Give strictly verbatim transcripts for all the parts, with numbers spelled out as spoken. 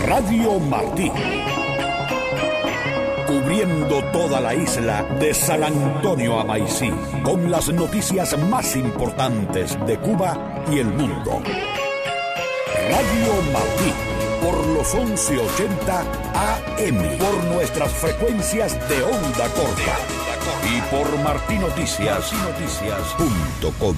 Radio Martí. Cubriendo toda la isla de San Antonio a Maicí, con las noticias más importantes de Cuba y el mundo. Radio Martí, por los once ochenta A M, por nuestras frecuencias de onda corta y por martinoticias punto com.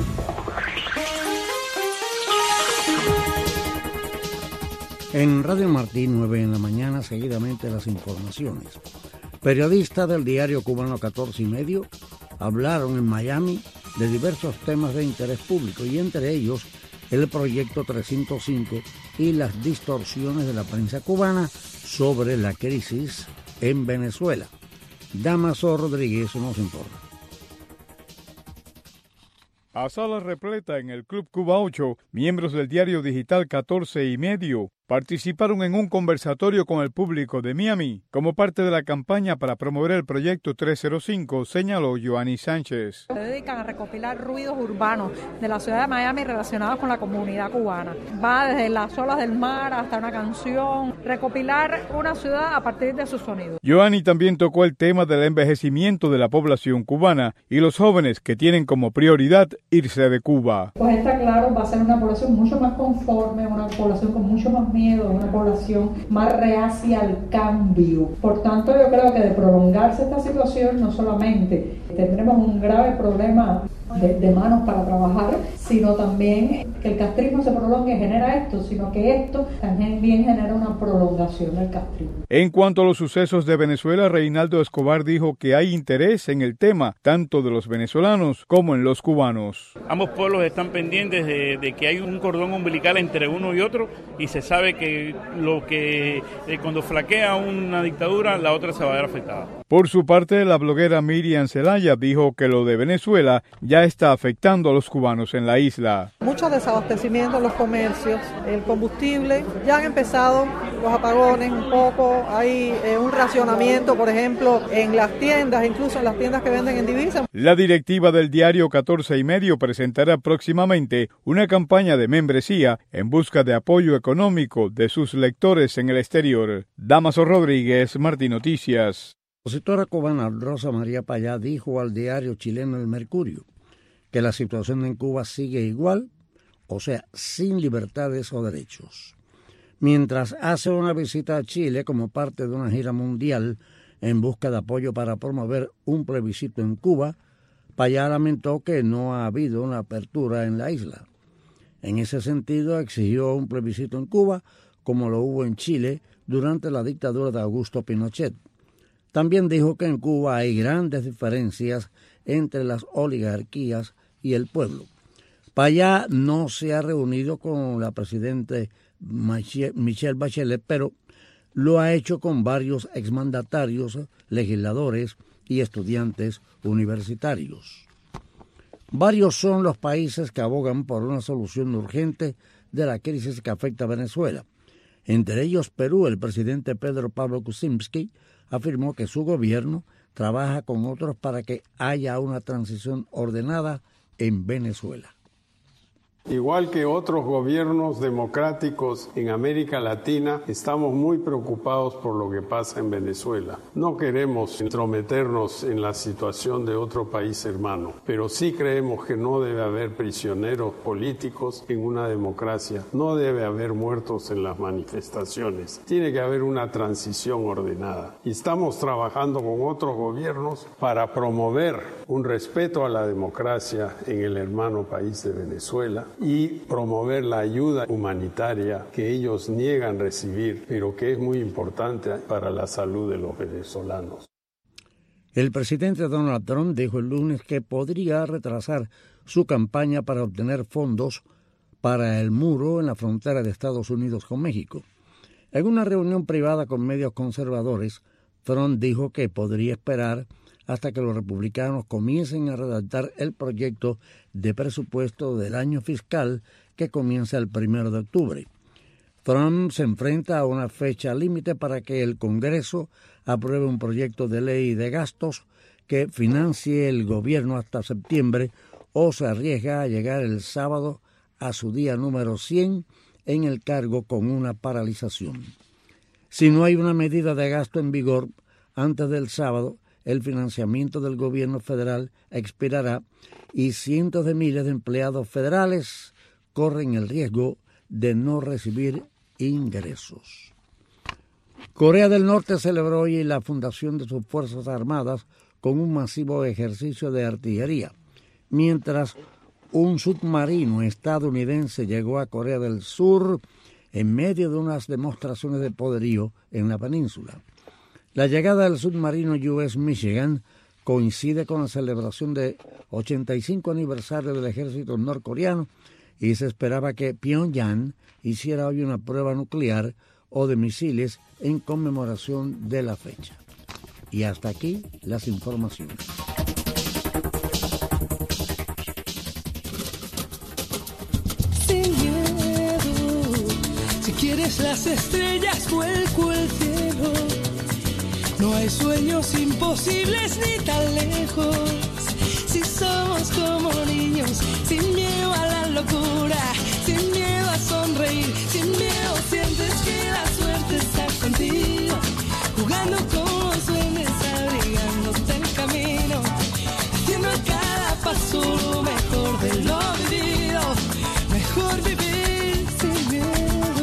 En Radio Martí, nueve en la mañana, seguidamente las informaciones. Periodistas del diario cubano catorce y medio hablaron en Miami de diversos temas de interés público y entre ellos el proyecto trescientos cinco y las distorsiones de la prensa cubana sobre la crisis en Venezuela. Damaso Rodríguez nos informa. A sala repleta en el Club Cuba ocho, miembros del diario digital catorce y medio participaron en un conversatorio con el público de Miami como parte de la campaña para promover el proyecto trescientos cinco, señaló Joanny Sánchez. Se dedican a recopilar ruidos urbanos de la ciudad de Miami relacionados con la comunidad cubana. Va desde las olas del mar hasta una canción, recopilar una ciudad a partir de sus sonidos. Joanny también tocó el tema del envejecimiento de la población cubana y los jóvenes que tienen como prioridad irse de Cuba. Pues está claro, va a ser una población mucho más conforme, una población con mucho más miedo, una población más reacia al cambio. Por tanto, yo creo que de prolongarse esta situación, no solamente tendremos un grave problema de, de manos para trabajar, sino también que el castrismo se prolongue genera esto, sino que esto también bien genera una prolongación del castrismo. En cuanto a los sucesos de Venezuela, Reinaldo Escobar dijo que hay interés en el tema, tanto de los venezolanos como en los cubanos. Ambos pueblos están pendientes de, de que hay un cordón umbilical entre uno y otro y se sabe que lo que eh, cuando flaquea una dictadura, la otra se va a ver afectada. Por su parte, la bloguera Miriam Zelaya dijo que lo de Venezuela ya está afectando a los cubanos en la isla. Mucho desabastecimiento en los comercios, el combustible, ya han empezado los apagones un poco, hay eh, un racionamiento, por ejemplo, en las tiendas, incluso en las tiendas que venden en divisas. La directiva del diario catorce y medio presentará próximamente una campaña de membresía en busca de apoyo económico de sus lectores en el exterior. Damaso Rodríguez, Martín Noticias. La opositora cubana Rosa María Payá dijo al diario chileno El Mercurio que la situación en Cuba sigue igual, o sea, sin libertades o derechos. Mientras hace una visita a Chile como parte de una gira mundial en busca de apoyo para promover un plebiscito en Cuba, Payá lamentó que no ha habido una apertura en la isla. En ese sentido, exigió un plebiscito en Cuba, como lo hubo en Chile durante la dictadura de Augusto Pinochet. También dijo que en Cuba hay grandes diferencias entre las oligarquías y el pueblo. Payá no se ha reunido con la presidenta Michelle Bachelet, pero lo ha hecho con varios exmandatarios, legisladores y estudiantes universitarios. Varios son los países que abogan por una solución urgente de la crisis que afecta a Venezuela. Entre ellos Perú. El presidente Pedro Pablo Kuczynski afirmó que su gobierno trabaja con otros para que haya una transición ordenada en Venezuela. Igual que otros gobiernos democráticos en América Latina, estamos muy preocupados por lo que pasa en Venezuela. No queremos intrometernos en la situación de otro país hermano, pero sí creemos que no debe haber prisioneros políticos en una democracia, no debe haber muertos en las manifestaciones, tiene que haber una transición ordenada. Y estamos trabajando con otros gobiernos para promover un respeto a la democracia en el hermano país de Venezuela y promover la ayuda humanitaria que ellos niegan recibir, pero que es muy importante para la salud de los venezolanos. El presidente Donald Trump dijo el lunes que podría retrasar su campaña para obtener fondos para el muro en la frontera de Estados Unidos con México. En una reunión privada con medios conservadores, Trump dijo que podría esperar hasta que los republicanos comiencen a redactar el proyecto de presupuesto del año fiscal que comienza el primero de octubre. Trump se enfrenta a una fecha límite para que el Congreso apruebe un proyecto de ley de gastos que financie el gobierno hasta septiembre o se arriesga a llegar el sábado a su día número cien en el cargo con una paralización. Si no hay una medida de gasto en vigor antes del sábado, el financiamiento del gobierno federal expirará y cientos de miles de empleados federales corren el riesgo de no recibir ingresos. Corea del Norte celebró hoy la fundación de sus Fuerzas Armadas con un masivo ejercicio de artillería, mientras un submarino estadounidense llegó a Corea del Sur en medio de unas demostraciones de poderío en la península. La llegada del submarino U S Michigan coincide con la celebración del ochenta y cinco aniversario del ejército norcoreano y se esperaba que Pyongyang hiciera hoy una prueba nuclear o de misiles en conmemoración de la fecha. Y hasta aquí las informaciones. Sin miedo, si quieres las estrellas, vuelco el cielo. No hay sueños imposibles ni tan lejos. Si somos como niños, sin miedo a la locura, sin miedo a sonreír, sin miedo sientes que la suerte está contigo, jugando con los duendes, abrigándote el camino, haciendo a cada paso lo mejor de lo vivido, mejor vivir sin miedo.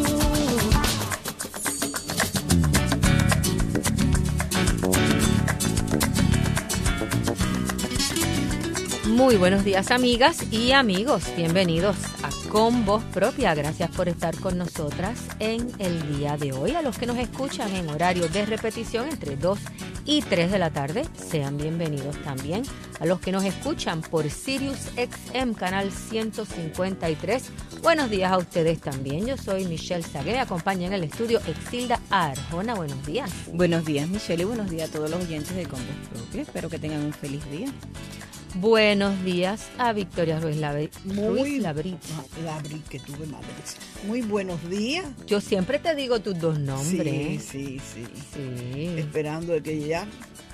Muy buenos días, amigas y amigos. Bienvenidos a Con Voz Propia. Gracias por estar con nosotras en el día de hoy. A los que nos escuchan en horario de repetición entre dos y tres de la tarde, sean bienvenidos también. A los que nos escuchan por Sirius X M, canal ciento cincuenta y tres, buenos días a ustedes también. Yo soy Michelle Sagué, me acompaña en el estudio Exilda Arjona. Buenos días. Buenos días, Michelle, y buenos días a todos los oyentes de Con Voz Propia. Espero que tengan un feliz día. Buenos días a Victoria Ruiz Labrit. Muy Labrit. Labrit, que tuve madre. Muy buenos días. Yo siempre te digo tus dos nombres. Sí, sí, sí. sí. Esperando de que ya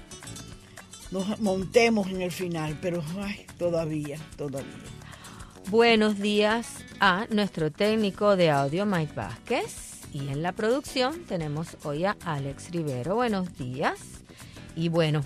nos montemos en el final, pero ay, todavía, todavía. Buenos días a nuestro técnico de audio, Mike Vázquez. Y en la producción tenemos hoy a Alex Rivero. Buenos días. Y bueno,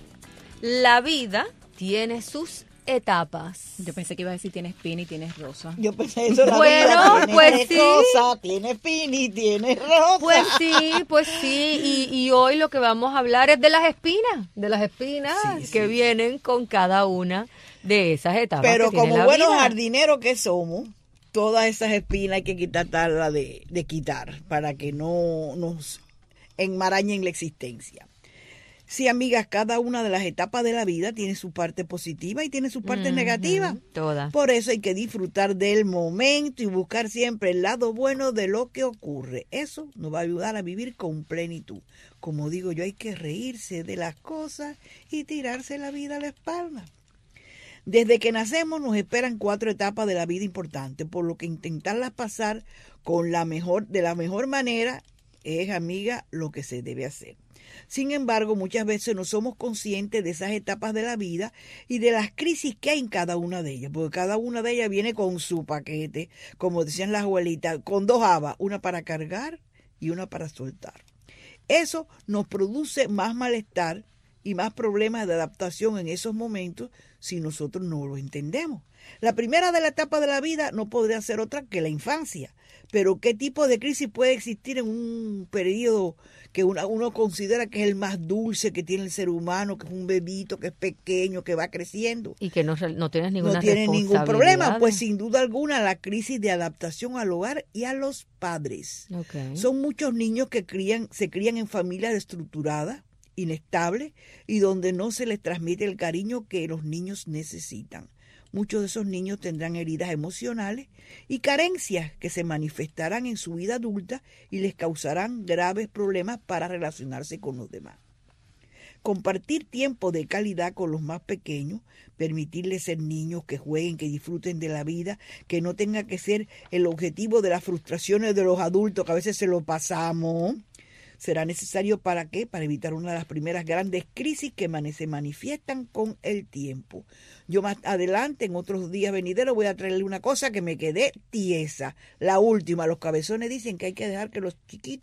la vida tiene sus etapas. Yo pensé que iba a decir tienes pin y tienes rosa. Yo pensé eso. La bueno, tiene pues sí. Rosa, tiene pin y tiene rosa. Pues sí, pues sí. Y, y hoy lo que vamos a hablar es de las espinas, de las espinas sí, que sí. vienen con cada una de esas etapas. Pero que como tiene la buenos vida. jardineros que somos, todas esas espinas hay que quitarlas de, de quitar para que no nos enmarañen la existencia. Sí, amigas, cada una de las etapas de la vida tiene su parte positiva y tiene su parte mm-hmm, negativa. Todas. Por eso hay que disfrutar del momento y buscar siempre el lado bueno de lo que ocurre. Eso nos va a ayudar a vivir con plenitud. Como digo yo, hay que reírse de las cosas y tirarse la vida a la espalda. Desde que nacemos nos esperan cuatro etapas de la vida importantes, por lo que intentarlas pasar con la mejor, de la mejor manera es, amiga, lo que se debe hacer. Sin embargo, muchas veces no somos conscientes de esas etapas de la vida y de las crisis que hay en cada una de ellas, porque cada una de ellas viene con su paquete, como decían las abuelitas, con dos habas, una para cargar y una para soltar. Eso nos produce más malestar y más problemas de adaptación en esos momentos si nosotros no lo entendemos. La primera de la etapa de la vida no podría ser otra que la infancia, pero ¿qué tipo de crisis puede existir en un periodo que uno, uno considera que es el más dulce que tiene el ser humano, que es un bebito, que es pequeño, que va creciendo? Y que no, no tienes ninguna No tiene ningún problema, pues sin duda alguna la crisis de adaptación al hogar y a los padres. Okay. Son muchos niños que crían, se crían en familias destructuradas, inestables y donde no se les transmite el cariño que los niños necesitan. Muchos de esos niños tendrán heridas emocionales y carencias que se manifestarán en su vida adulta y les causarán graves problemas para relacionarse con los demás. Compartir tiempo de calidad con los más pequeños, permitirles ser niños, que jueguen, que disfruten de la vida, que no tenga que ser el objetivo de las frustraciones de los adultos, que a veces se lo pasamos. Será necesario ¿para qué? Para evitar una de las primeras grandes crisis que se manifiestan con el tiempo. Yo más adelante, en otros días venideros, voy a traerle una cosa que me quedé tiesa. La última, los cabezones dicen que hay que dejar que los chiquitos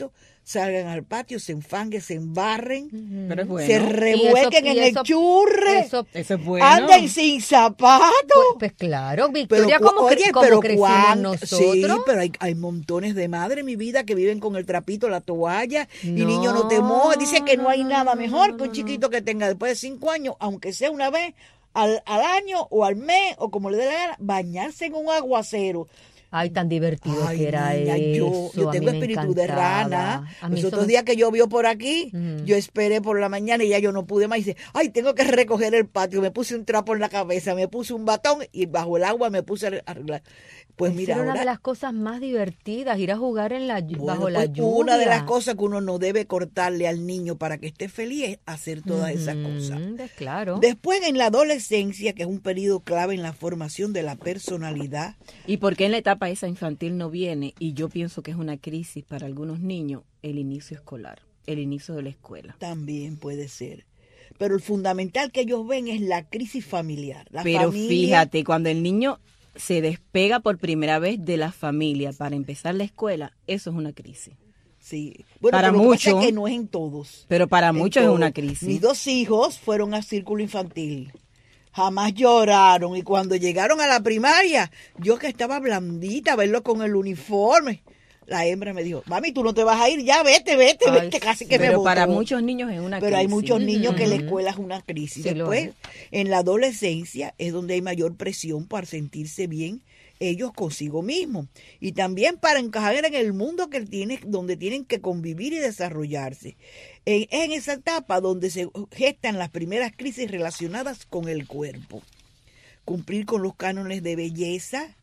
salgan al patio, se enfanguen, se embarren, Pero es bueno. se revuelquen Y eso- y en eso- el churre, eso- Eso es bueno. anden sin zapatos. Pues, pues claro, Victoria, Pero, como, cre- oye, como pero crecimos cuán- nosotros. Sí, pero hay, hay montones de madres, mi vida, que viven con el trapito, la toalla, y No, niño no te mojes. Dice que no hay no, nada no, mejor no, que un no. chiquito que tenga después de cinco años, aunque sea una vez al, al año o al mes, o como le dé la gana, bañarse en un aguacero. Ay, tan divertido Ay, que era niña, eso. yo, yo a mí tengo me espíritu de encantaba. rana. A mí Los eso otros me- días que llovió por aquí, Mm. yo esperé por la mañana y ya yo no pude más. Y dice, ay, tengo que recoger el patio. Me puse un trapo en la cabeza, me puse un batón y bajo el agua me puse a arreglar. Pues Esa mira, era una ahora, de las cosas más divertidas, ir a jugar en la, llu- bueno, bajo la pues, lluvia. una de las cosas que uno no debe cortarle al niño para que esté feliz es hacer todas esas Ujú, cosas. pues claro. Después, en la adolescencia, que es un periodo clave en la formación de la personalidad, ¿Y por qué en la etapa esa infantil no viene? Y yo pienso que es una crisis para algunos niños, el inicio escolar, el inicio de la escuela. también puede ser. Pero el fundamental que ellos ven es la crisis familiar. La Pero familia, fíjate, cuando el niño se despega por primera vez de la familia para empezar la escuela, eso es una crisis. Sí. Bueno, Para pero lo que pasa muchos, es que no es en todos. Pero para En muchos es todos. una crisis. Mis dos hijos fueron a círculo infantil. Jamás lloraron. Y cuando llegaron a la primaria, yo que estaba blandita, verlo con el uniforme. La hembra me dijo, mami, tú no te vas a ir, ya vete, vete, Ay, vete, casi que me Pero botó. para muchos niños es una crisis. Pero hay muchos niños que la Ujú. escuela es una crisis. Sí, lo Después, es. en la adolescencia, es donde hay mayor presión para sentirse bien ellos consigo mismos. Y también para encajar en el mundo que tiene, donde tienen que convivir y desarrollarse. En, en esa etapa donde se gestan las primeras crisis relacionadas con el cuerpo. Cumplir con los cánones de belleza,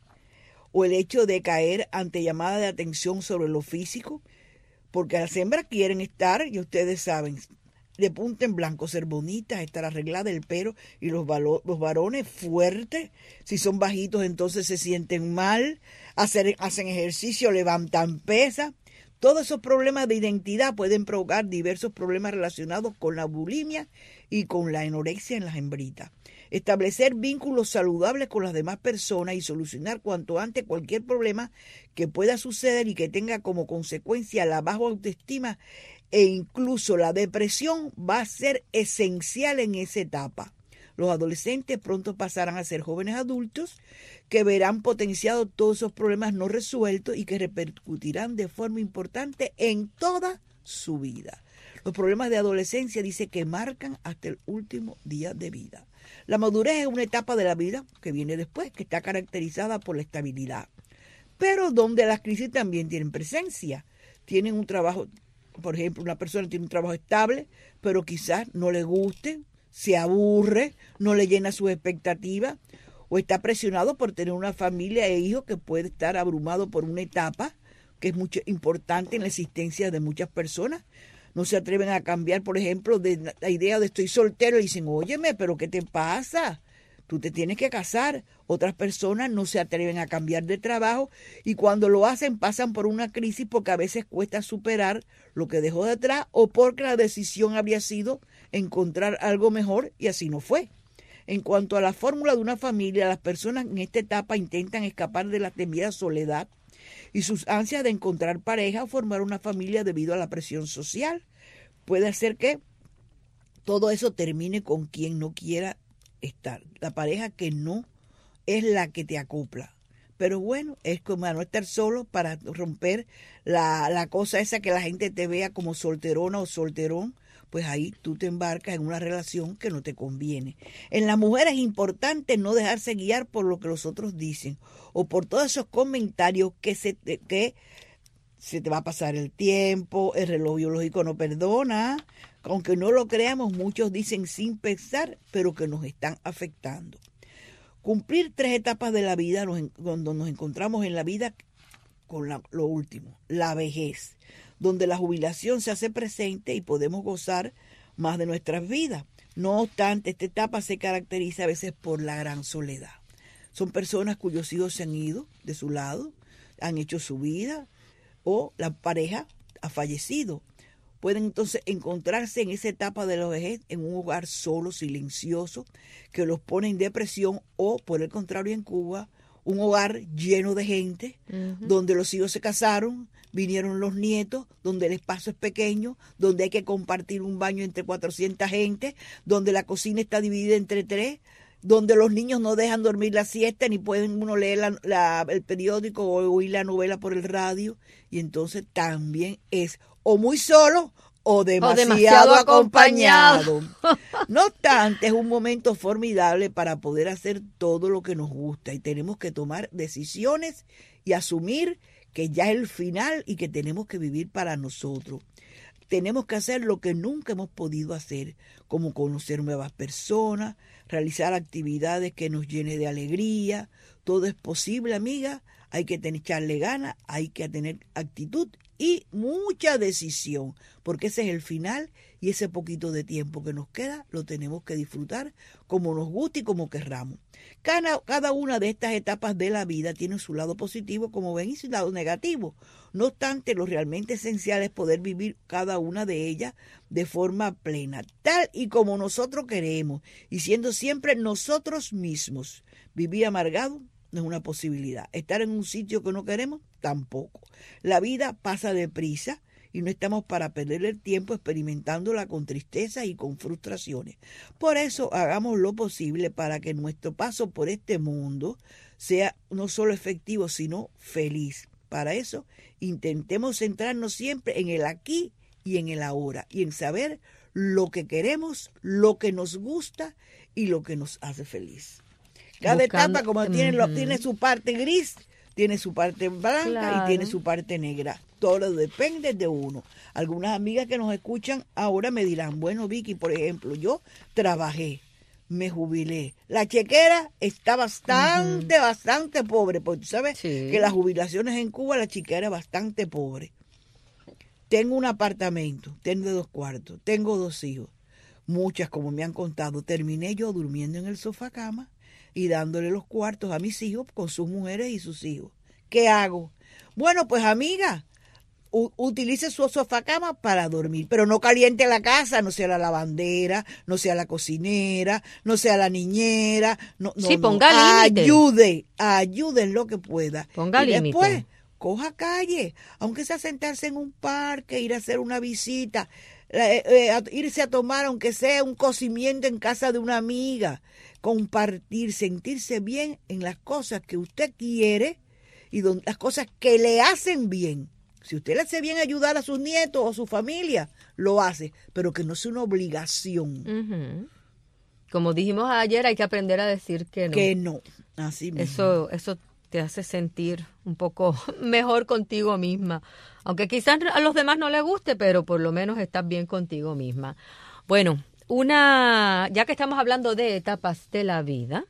o el hecho de caer ante llamada de atención sobre lo físico, porque las hembras quieren estar, y ustedes saben, de punta en blanco, ser bonitas, estar arreglada el pelo, y los, valo- los varones fuertes, si son bajitos entonces se sienten mal, hacer, hacen ejercicio, levantan pesas. Todos esos problemas de identidad pueden provocar diversos problemas relacionados con la bulimia y con la anorexia en las hembritas. Establecer vínculos saludables con las demás personas y solucionar cuanto antes cualquier problema que pueda suceder y que tenga como consecuencia la baja autoestima e incluso la depresión va a ser esencial en esa etapa. Los adolescentes pronto pasarán a ser jóvenes adultos que verán potenciados todos esos problemas no resueltos y que repercutirán de forma importante en toda su vida. Los problemas de adolescencia dice que marcan hasta el último día de vida. La madurez es una etapa de la vida que viene después, que está caracterizada por la estabilidad, pero donde las crisis también tienen presencia. Tienen un trabajo, por ejemplo, una persona tiene un trabajo estable, pero quizás no le guste, se aburre, no le llena sus expectativas, o está presionado por tener una familia e hijos que puede estar abrumado por una etapa que es mucho importante en la existencia de muchas personas. No se atreven a cambiar, por ejemplo, de la idea de estoy soltero y dicen, óyeme, pero ¿qué te pasa? Tú te tienes que casar. Otras personas no se atreven a cambiar de trabajo y cuando lo hacen pasan por una crisis porque a veces cuesta superar lo que dejó de atrás o porque la decisión habría sido encontrar algo mejor y así no fue. En cuanto a la fórmula de una familia, las personas en esta etapa intentan escapar de la temida soledad y sus ansias de encontrar pareja o formar una familia debido a la presión social. Puede hacer que todo eso termine con quien no quiera estar. La pareja que no es la que te acopla. Pero bueno, es como no estar solo para romper la, la cosa esa que la gente te vea como solterona o solterón. Pues ahí tú te embarcas en una relación que no te conviene. En la mujer es importante no dejarse guiar por lo que los otros dicen o por todos esos comentarios que se te, que se te va a pasar el tiempo, el reloj biológico no perdona. Aunque no lo creamos, muchos dicen sin pensar, pero que nos están afectando. Cumplir tres etapas de la vida, nos, cuando nos encontramos en la vida con la, lo último, la vejez, donde la jubilación se hace presente y podemos gozar más de nuestras vidas. No obstante, esta etapa se caracteriza a veces por la gran soledad. Son personas cuyos hijos se han ido de su lado, han hecho su vida o la pareja ha fallecido. Pueden entonces encontrarse en esa etapa de la vejez en un hogar solo, silencioso, que los pone en depresión o, por el contrario, en Cuba, un hogar lleno de gente, uh-huh. donde los hijos se casaron, vinieron los nietos, donde el espacio es pequeño, donde hay que compartir un baño entre cuatrocientas gente, donde la cocina está dividida entre tres, donde los niños no dejan dormir la siesta, ni pueden uno leer la, la, el periódico o oír la novela por el radio, y entonces también es o muy solo o demasiado, o demasiado acompañado. acompañado. No obstante, es un momento formidable para poder hacer todo lo que nos gusta, y tenemos que tomar decisiones y asumir que ya es el final y que tenemos que vivir para nosotros. Tenemos que hacer lo que nunca hemos podido hacer, como conocer nuevas personas, realizar actividades que nos llenen de alegría. Todo es posible, amiga. Hay que tener, echarle ganas, hay que tener actitud y mucha decisión, porque ese es el final, y ese poquito de tiempo que nos queda lo tenemos que disfrutar como nos guste y como querramos. Cada, cada una de estas etapas de la vida tiene su lado positivo, como ven, y su lado negativo. No obstante, lo realmente esencial es poder vivir cada una de ellas de forma plena, tal y como nosotros queremos, y siendo siempre nosotros mismos. Vivir amargado no es una posibilidad. Estar en un sitio que no queremos, tampoco. La vida pasa deprisa y no estamos para perder el tiempo experimentándola con tristeza y con frustraciones. Por eso hagamos lo posible para que nuestro paso por este mundo sea no solo efectivo, sino feliz. Para eso intentemos centrarnos siempre en el aquí y en el ahora, y en saber lo que queremos, lo que nos gusta y lo que nos hace feliz. Cada Buscando, etapa, como uh-huh. tiene, lo, tiene su parte gris, tiene su parte blanca, claro, y tiene su parte negra. Todo depende de uno. Algunas amigas que nos escuchan ahora me dirán, bueno, Vicky, por ejemplo, yo trabajé, me jubilé. La chequera está bastante, uh-huh. bastante pobre, porque tú sabes sí. que las jubilaciones en Cuba, la chequera es bastante pobre. Tengo un apartamento, tengo dos cuartos, tengo dos hijos. Muchas, como me han contado, terminé yo durmiendo en el sofá cama y dándole los cuartos a mis hijos con sus mujeres y sus hijos. ¿Qué hago? Bueno, pues amiga, u- utilice su sofacama para dormir, pero no caliente la casa, no sea la lavandera, no sea la cocinera, no sea la niñera. No, no, sí, no. ponga límite. Ayude, ayude en lo que pueda. Ponga límite. Después, coja calle, aunque sea sentarse en un parque, ir a hacer una visita, eh, eh, a, irse a tomar, aunque sea un cocimiento en casa de una amiga. Compartir, sentirse bien en las cosas que usted quiere y donde, las cosas que le hacen bien. Si usted le hace bien ayudar a sus nietos o a su familia, lo hace, pero que no sea una obligación. Uh-huh. Como dijimos ayer, hay que aprender a decir que no. Que no, así mismo. Eso, eso te hace sentir un poco mejor contigo misma. Aunque quizás a los demás no les guste, pero por lo menos estás bien contigo misma. Bueno, Una, ya que estamos hablando de etapas de la vida,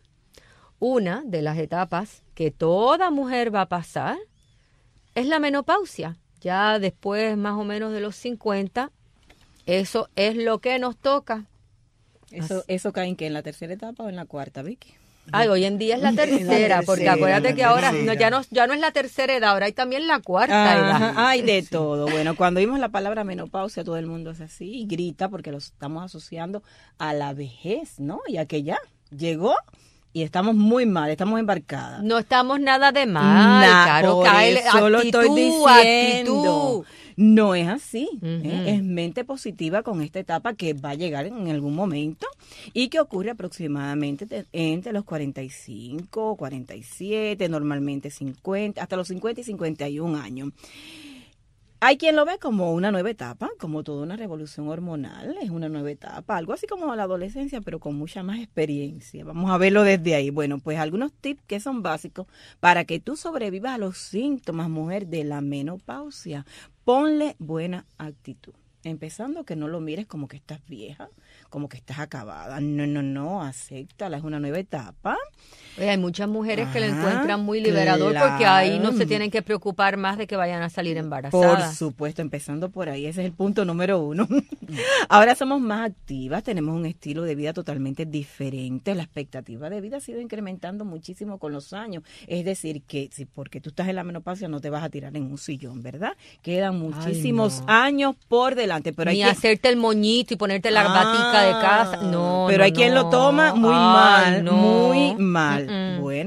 una de las etapas que toda mujer va a pasar es la menopausia. Ya después más o menos de los cincuenta, eso es lo que nos toca. ¿Eso, eso cae en qué? ¿En la tercera etapa o en la cuarta, Vicky? Ay, hoy en día es la tercera, la porque tercera, acuérdate que ahora no, ya, no, ya no es la tercera edad, ahora hay también la cuarta Ajá, edad. Hay de sí. todo. Bueno, cuando vimos la palabra menopausia, todo el mundo es así y grita porque lo estamos asociando a la vejez, ¿no? Y a que ya llegó y estamos muy mal, estamos embarcadas. No estamos nada de mal, nah, claro, cae, actitud, lo estoy diciendo. actitud. No es así, uh-huh. ¿eh? Es mente positiva con esta etapa que va a llegar en algún momento y que ocurre aproximadamente te, entre los cuarenta y cinco, cuarenta y siete, normalmente cincuenta, hasta los cincuenta y cincuenta y un años. Hay quien lo ve como una nueva etapa, como toda una revolución hormonal, es una nueva etapa, algo así como la adolescencia, pero con mucha más experiencia. Vamos a verlo desde ahí. Bueno, pues algunos tips que son básicos para que tú sobrevivas a los síntomas, mujer, de la menopausia. Ponle buena actitud. Empezando que no lo mires como que estás vieja, como que estás acabada. No, no, no, acéptala, es una nueva etapa. Oye, hay muchas mujeres ah, que lo encuentran muy liberador claro. porque ahí no se tienen que preocupar más de que vayan a salir embarazadas. Por supuesto, empezando por ahí, ese es el punto número uno. Ahora somos más activas, tenemos un estilo de vida totalmente diferente, la expectativa de vida ha sido incrementando muchísimo con los años. Es decir, que si porque tú estás en la menopausia no te vas a tirar en un sillón, ¿verdad? Quedan muchísimos Ay, no. años por delante. Pero Ni hay hacerte el moñito y ponerte la ah, batica de casa. No, Pero no, hay quien no. lo toma muy Ay, mal, no. muy mal. Mm-mm. Bueno,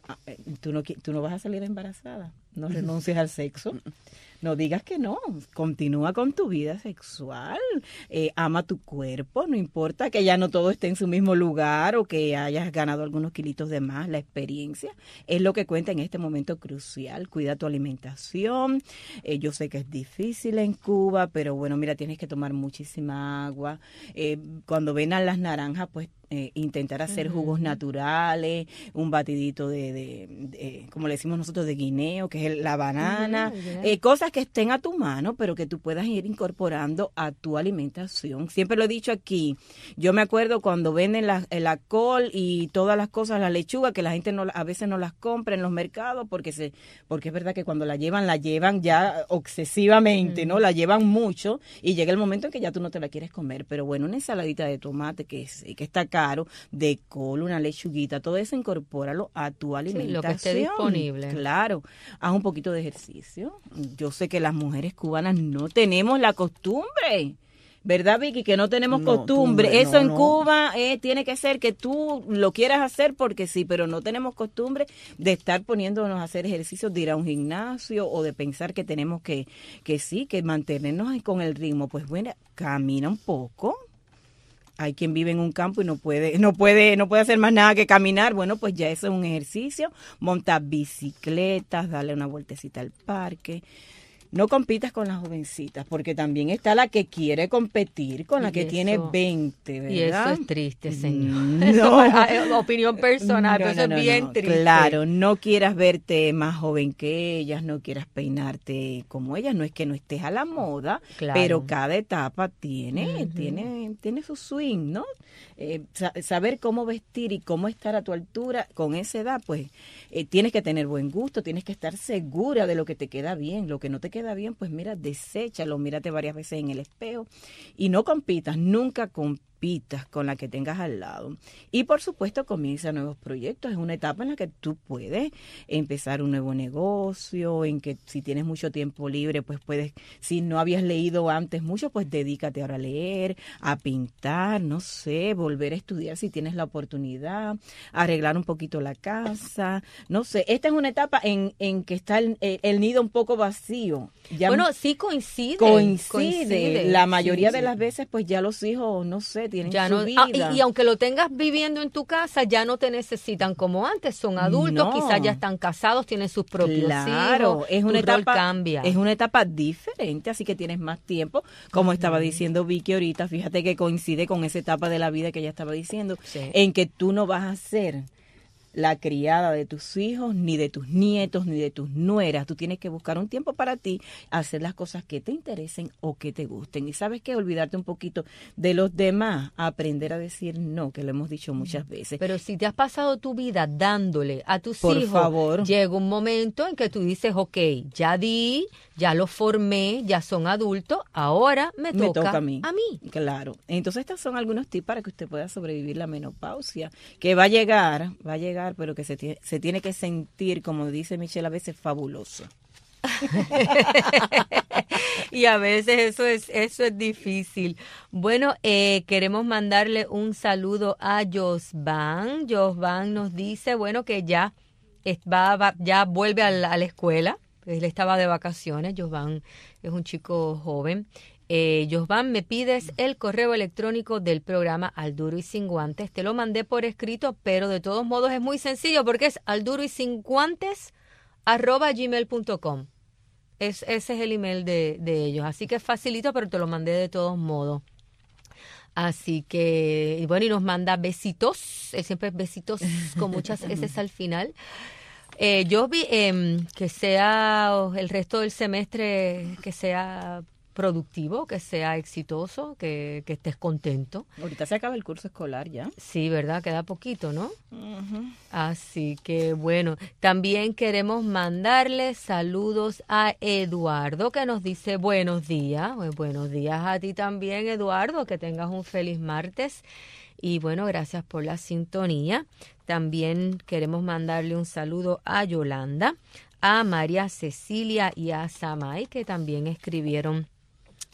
tú no, tú no vas a salir embarazada, no renuncies al sexo. No digas que no, continúa con tu vida sexual, eh, ama tu cuerpo, no importa que ya no todo esté en su mismo lugar o que hayas ganado algunos kilitos de más, la experiencia es lo que cuenta en este momento crucial. Cuida tu alimentación, eh, yo sé que es difícil en Cuba, pero bueno, mira, tienes que tomar muchísima agua. Eh, cuando vengan las naranjas, pues Eh, intentar hacer uh-huh. jugos naturales, un batidito de, de, de, como le decimos nosotros, de guineo, que es el, la banana, uh-huh. eh, cosas que estén a tu mano, pero que tú puedas ir incorporando a tu alimentación. Siempre lo he dicho aquí, yo me acuerdo cuando venden la, la col y todas las cosas, la lechuga, que la gente no, a veces no las compra en los mercados, porque se porque es verdad que cuando la llevan, la llevan ya obsesivamente, uh-huh. ¿no? La llevan mucho y llega el momento en que ya tú no te la quieres comer, pero bueno, una ensaladita de tomate que, es, que está caro, de col, una lechuguita, todo eso incorpóralo a tu alimentación. Sí, lo que esté disponible. Claro, haz un poquito de ejercicio. Yo sé que las mujeres cubanas no tenemos la costumbre, ¿verdad, Vicky? Que no tenemos no, costumbre. Tumbre, eso no, en no. Cuba eh, tiene que ser que tú lo quieras hacer porque sí, pero no tenemos costumbre de estar poniéndonos a hacer ejercicios, de ir a un gimnasio o de pensar que tenemos que, que sí, que mantenernos con el ritmo. Pues bueno, camina un poco. Hay quien vive en un campo y no puede, no puede, no puede hacer más nada que caminar. Bueno, pues ya eso es un ejercicio. Monta bicicletas, dale una vueltecita al parque. No compitas con las jovencitas, porque también está la que quiere competir con la que eso, tiene veinte, ¿verdad? Y eso es triste, señor. No. Es opinión personal, no, pero eso no, es bien no. triste. Claro, no quieras verte más joven que ellas, no quieras peinarte como ellas, no es que no estés a la moda, claro. Pero cada etapa tiene, uh-huh. tiene, tiene su swing, ¿no? Eh, saber cómo vestir y cómo estar a tu altura con esa edad, pues eh, tienes que tener buen gusto, tienes que estar segura de lo que te queda bien, lo que no te queda bien, pues mira, deséchalo, mírate varias veces en el espejo y no compitas, nunca compitas con la que tengas al lado. Y por supuesto comienza nuevos proyectos, es una etapa en la que tú puedes empezar un nuevo negocio, en que si tienes mucho tiempo libre, pues puedes, si no habías leído antes mucho, pues dedícate ahora a leer, a pintar, no sé, volver a estudiar si tienes la oportunidad, arreglar un poquito la casa, no sé, esta es una etapa en, en que está el, el nido un poco vacío. Ya bueno, sí coincide. Coincide. coincide. La mayoría sí, de sí. las veces, pues ya los hijos, no sé, tienen ya su no, vida. Ah, y, y aunque lo tengas viviendo en tu casa, ya no te necesitan como antes, son adultos, no. quizás ya están casados, tienen sus propios claro, hijos, es una tu etapa, rol cambia. Es una etapa diferente, así que tienes más tiempo, como uh-huh. estaba diciendo Vicky ahorita, fíjate que coincide con esa etapa de la vida que ella estaba diciendo, sí. en que tú no vas a ser la criada de tus hijos, ni de tus nietos, ni de tus nueras. Tú tienes que buscar un tiempo para ti, hacer las cosas que te interesen o que te gusten. Y sabes qué, olvidarte un poquito de los demás, aprender a decir no, que lo hemos dicho muchas veces. Pero si te has pasado tu vida dándole a tus Por hijos, favor. llega un momento en que tú dices, ok, ya di, ya los formé, ya son adultos, ahora me, me toca, toca a mí. a mí. Claro. Entonces estos son algunos tips para que usted pueda sobrevivir la menopausia, que va a llegar, va a llegar, pero que se tiene, se tiene que sentir, como dice Michelle, a veces fabuloso. Y a veces eso es eso es difícil. Bueno, eh, queremos mandarle un saludo a Josvan. Josvan nos dice, bueno, que ya va, va ya vuelve a la, a la escuela. Él estaba de vacaciones. Josvan es un chico joven. Eh, Josvan, me pides el correo electrónico del programa Al Duro y Sin Guantes. Te lo mandé por escrito, pero de todos modos es muy sencillo porque es al duro y sin guantes arroba gmail punto com. Es, ese es el email de, de ellos. Así que es facilito, pero te lo mandé de todos modos. Así que, bueno, y nos manda besitos. Siempre besitos con muchas S al final. Eh, yo vi eh, que sea el resto del semestre, que sea productivo, que sea exitoso, que, que estés contento. Ahorita se acaba el curso escolar ya. Sí, ¿verdad? Queda poquito, ¿no? Uh-huh. Así que, bueno, también queremos mandarle saludos a Eduardo, que nos dice buenos días. Pues, buenos días a ti también, Eduardo, que tengas un feliz martes. Y, bueno, gracias por la sintonía. También queremos mandarle un saludo a Yolanda, a María Cecilia y a Samay, que también escribieron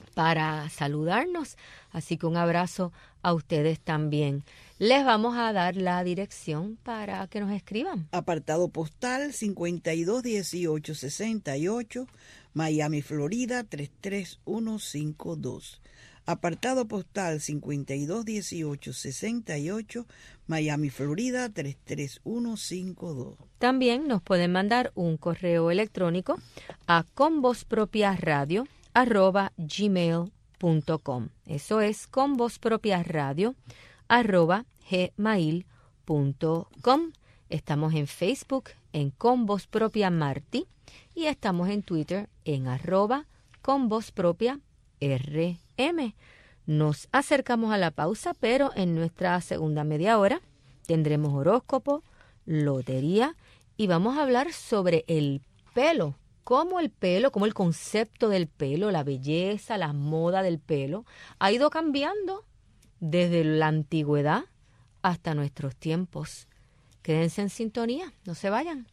para saludarnos. Así que un abrazo a ustedes también. Les vamos a dar la dirección para que nos escriban. Apartado postal cincuenta y dos dieciocho sesenta y ocho, Miami, Florida tres tres uno cinco dos. Apartado postal cincuenta y dos dieciocho sesenta y ocho, Miami, Florida tres tres uno cinco dos. También nos pueden mandar un correo electrónico a convozpropiaradio arroba gmail punto com. Eso es convozpropiaradio arroba gmail punto com. Estamos en Facebook en Con Voz Propia Martí y estamos en Twitter en arroba Con Voz Propia R M. Nos acercamos a la pausa, pero en nuestra segunda media hora tendremos horóscopo, lotería y vamos a hablar sobre el pelo. Cómo el pelo, cómo el concepto del pelo, la belleza, la moda del pelo ha ido cambiando desde la antigüedad hasta nuestros tiempos. Quédense en sintonía, no se vayan.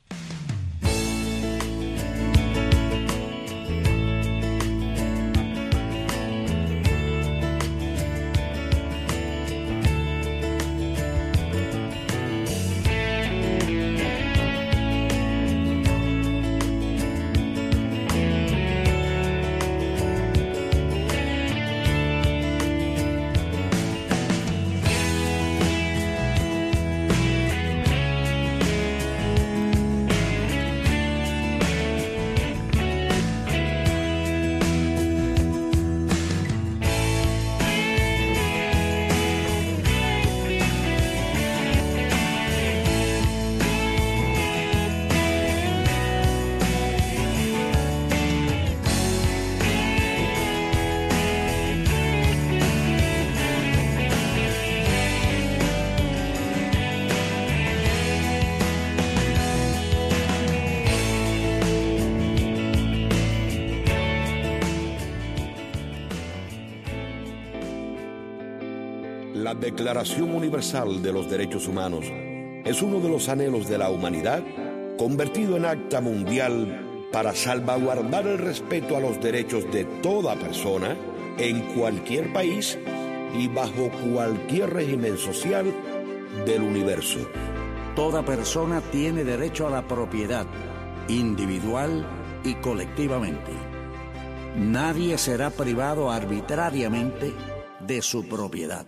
La Declaración Universal de los Derechos Humanos es uno de los anhelos de la humanidad convertido en acta mundial para salvaguardar el respeto a los derechos de toda persona en cualquier país y bajo cualquier régimen social del universo. Toda persona tiene derecho a la propiedad, individual y colectivamente. Nadie será privado arbitrariamente de su propiedad.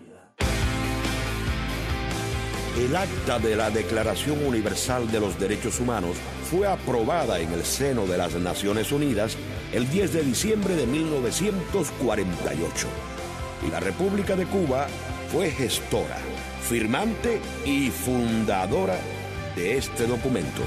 El acta de la Declaración Universal de los Derechos Humanos fue aprobada en el seno de las Naciones Unidas el diez de diciembre de mil novecientos cuarenta y ocho. Y la República de Cuba fue gestora, firmante y fundadora de este documento.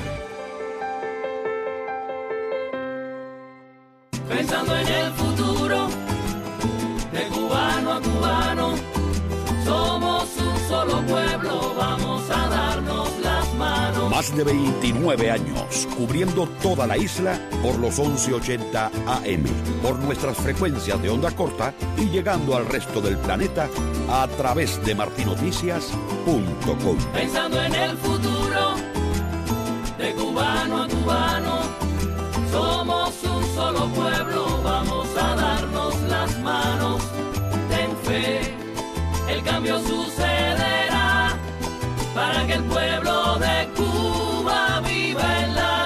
Pensando en el futuro, de cubano a cubano, somos un solo pueblo, vamos a darnos las manos. Más de veintinueve años cubriendo toda la isla por los once ochenta A M, por nuestras frecuencias de onda corta y llegando al resto del planeta a través de martinoticias punto com. Pensando en el futuro, de cubano a cubano, somos un solo pueblo, vamos a darnos las manos. Ten fe, el cambio sucederá para que el pueblo de Cuba viva en la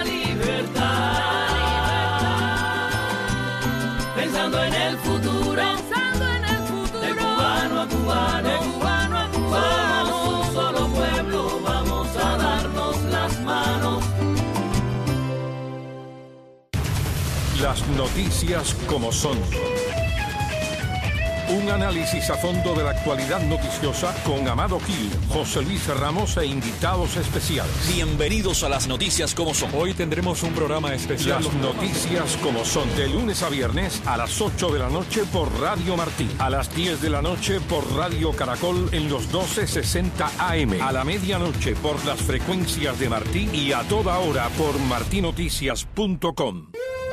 libertad. Pensando en el futuro, pensando en el futuro, de cubano a cubano, de cubano a cubano, somos un solo pueblo, vamos a darnos las manos. Las noticias como son. Un análisis a fondo de la actualidad noticiosa con Amado Gil, José Luis Ramos e invitados especiales. Bienvenidos a las noticias como son. Hoy tendremos un programa especial. Las noticias como son. De lunes a viernes a las ocho de la noche por Radio Martí. A las diez de la noche por Radio Caracol en los doce sesenta A M. A la medianoche por las frecuencias de Martí y a toda hora por martinoticias punto com.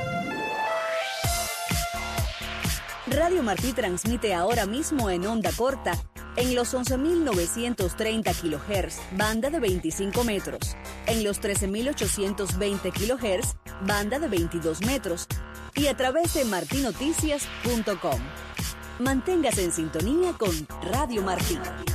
Radio Martí transmite ahora mismo en onda corta en los once mil novecientos treinta kilohertz, banda de veinticinco metros, en los trece mil ochocientos veinte kilohertz, banda de veintidós metros, y a través de marti noticias punto com. Manténgase en sintonía con Radio Martí.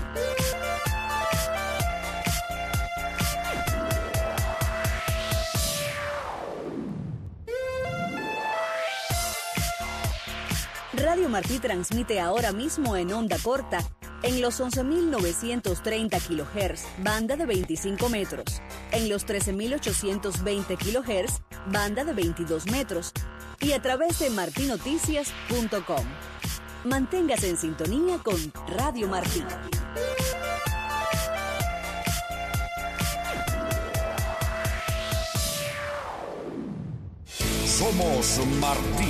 Radio Martí transmite ahora mismo en onda corta en los once mil novecientos treinta kilohertz, banda de veinticinco metros, en los trece mil ochocientos veinte kilohertz, banda de veintidós metros, y a través de marti noticias punto com. Manténgase en sintonía con Radio Martí. Somos Martí.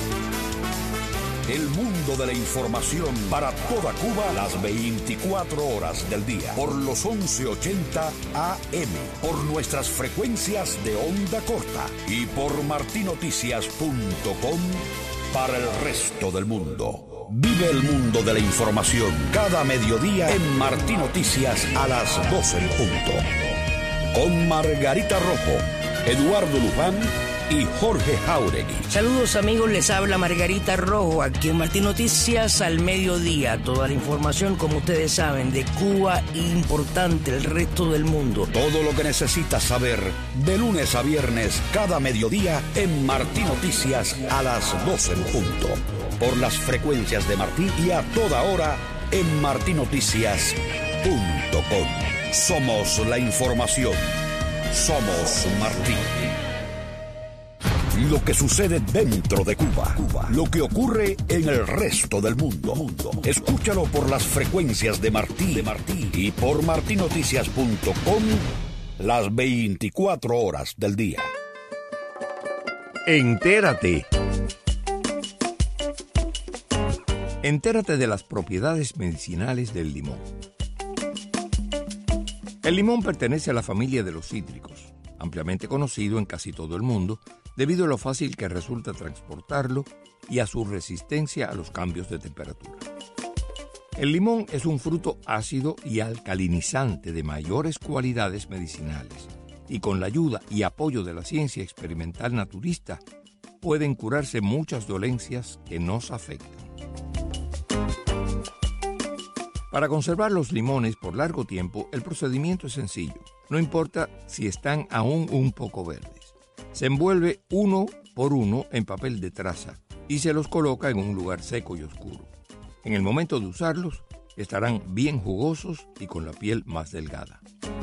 El mundo de la información para toda Cuba las veinticuatro horas del día. Por los once ochenta A M. Por nuestras frecuencias de onda corta. Y por marti noticias punto com para el resto del mundo. Vive el mundo de la información cada mediodía en Martí Noticias a las doce en punto. Con Margarita Rojo, Eduardo Luján y Jorge Jauregui. Saludos amigos, les habla Margarita Rojo aquí en Martí Noticias al mediodía. Toda la información, como ustedes saben, de Cuba e importante el resto del mundo. Todo lo que necesitas saber de lunes a viernes cada mediodía en Martí Noticias a las doce en punto. Por las frecuencias de Martí y a toda hora en marti noticias punto com. Somos la información. Somos Martí. Lo que sucede dentro de Cuba, Cuba, lo que ocurre en el resto del mundo. mundo. Escúchalo por las frecuencias de Martí, de Martí y por marti noticias punto com las veinticuatro horas del día. Entérate. Entérate de las propiedades medicinales del limón. El limón pertenece a la familia de los cítricos, ampliamente conocido en casi todo el mundo, debido a lo fácil que resulta transportarlo y a su resistencia a los cambios de temperatura. El limón es un fruto ácido y alcalinizante de mayores cualidades medicinales, y con la ayuda y apoyo de la ciencia experimental naturista, pueden curarse muchas dolencias que nos afectan. Para conservar los limones por largo tiempo, el procedimiento es sencillo. No importa si están aún un poco verdes. Se envuelve uno por uno en papel de traza y se los coloca en un lugar seco y oscuro. En el momento de usarlos, estarán bien jugosos y con la piel más delgada.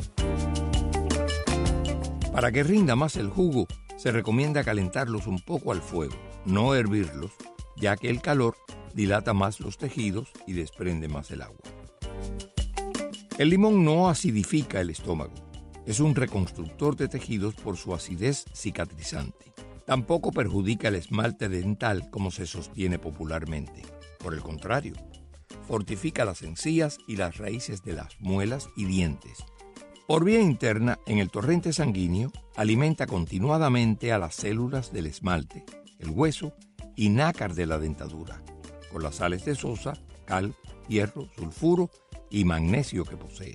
Para que rinda más el jugo, se recomienda calentarlos un poco al fuego, no hervirlos, ya que el calor dilata más los tejidos y desprende más el agua. El limón no acidifica el estómago. Es un reconstructor de tejidos por su acidez cicatrizante. Tampoco perjudica el esmalte dental como se sostiene popularmente. Por el contrario, fortifica las encías y las raíces de las muelas y dientes. Por vía interna, en el torrente sanguíneo, alimenta continuadamente a las células del esmalte, el hueso y nácar de la dentadura, con las sales de sosa, cal, hierro, sulfuro y magnesio que posee.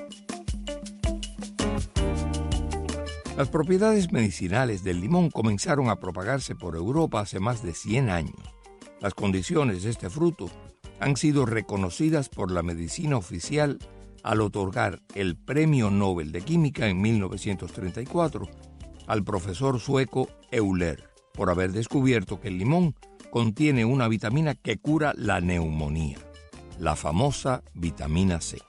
Las propiedades medicinales del limón comenzaron a propagarse por Europa hace más de cien años. Las condiciones de este fruto han sido reconocidas por la medicina oficial al otorgar el Premio Nobel de Química en mil novecientos treinta y cuatro al profesor sueco Euler, por haber descubierto que el limón contiene una vitamina que cura la neumonía, la famosa vitamina C.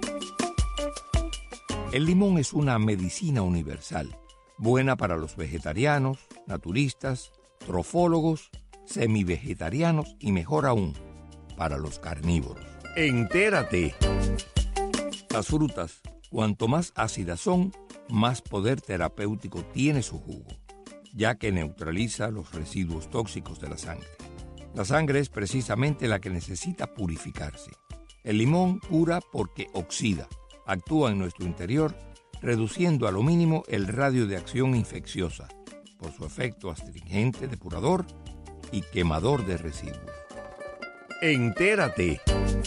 El limón es una medicina universal, buena para los vegetarianos, naturistas, trofólogos, semivegetarianos y mejor aún, para los carnívoros. ¡Entérate! Las frutas, cuanto más ácidas son, más poder terapéutico tiene su jugo, ya que neutraliza los residuos tóxicos de la sangre. La sangre es precisamente la que necesita purificarse. El limón cura porque oxida, actúa en nuestro interior, reduciendo a lo mínimo el radio de acción infecciosa, por su efecto astringente, depurador y quemador de residuos. ¡Entérate!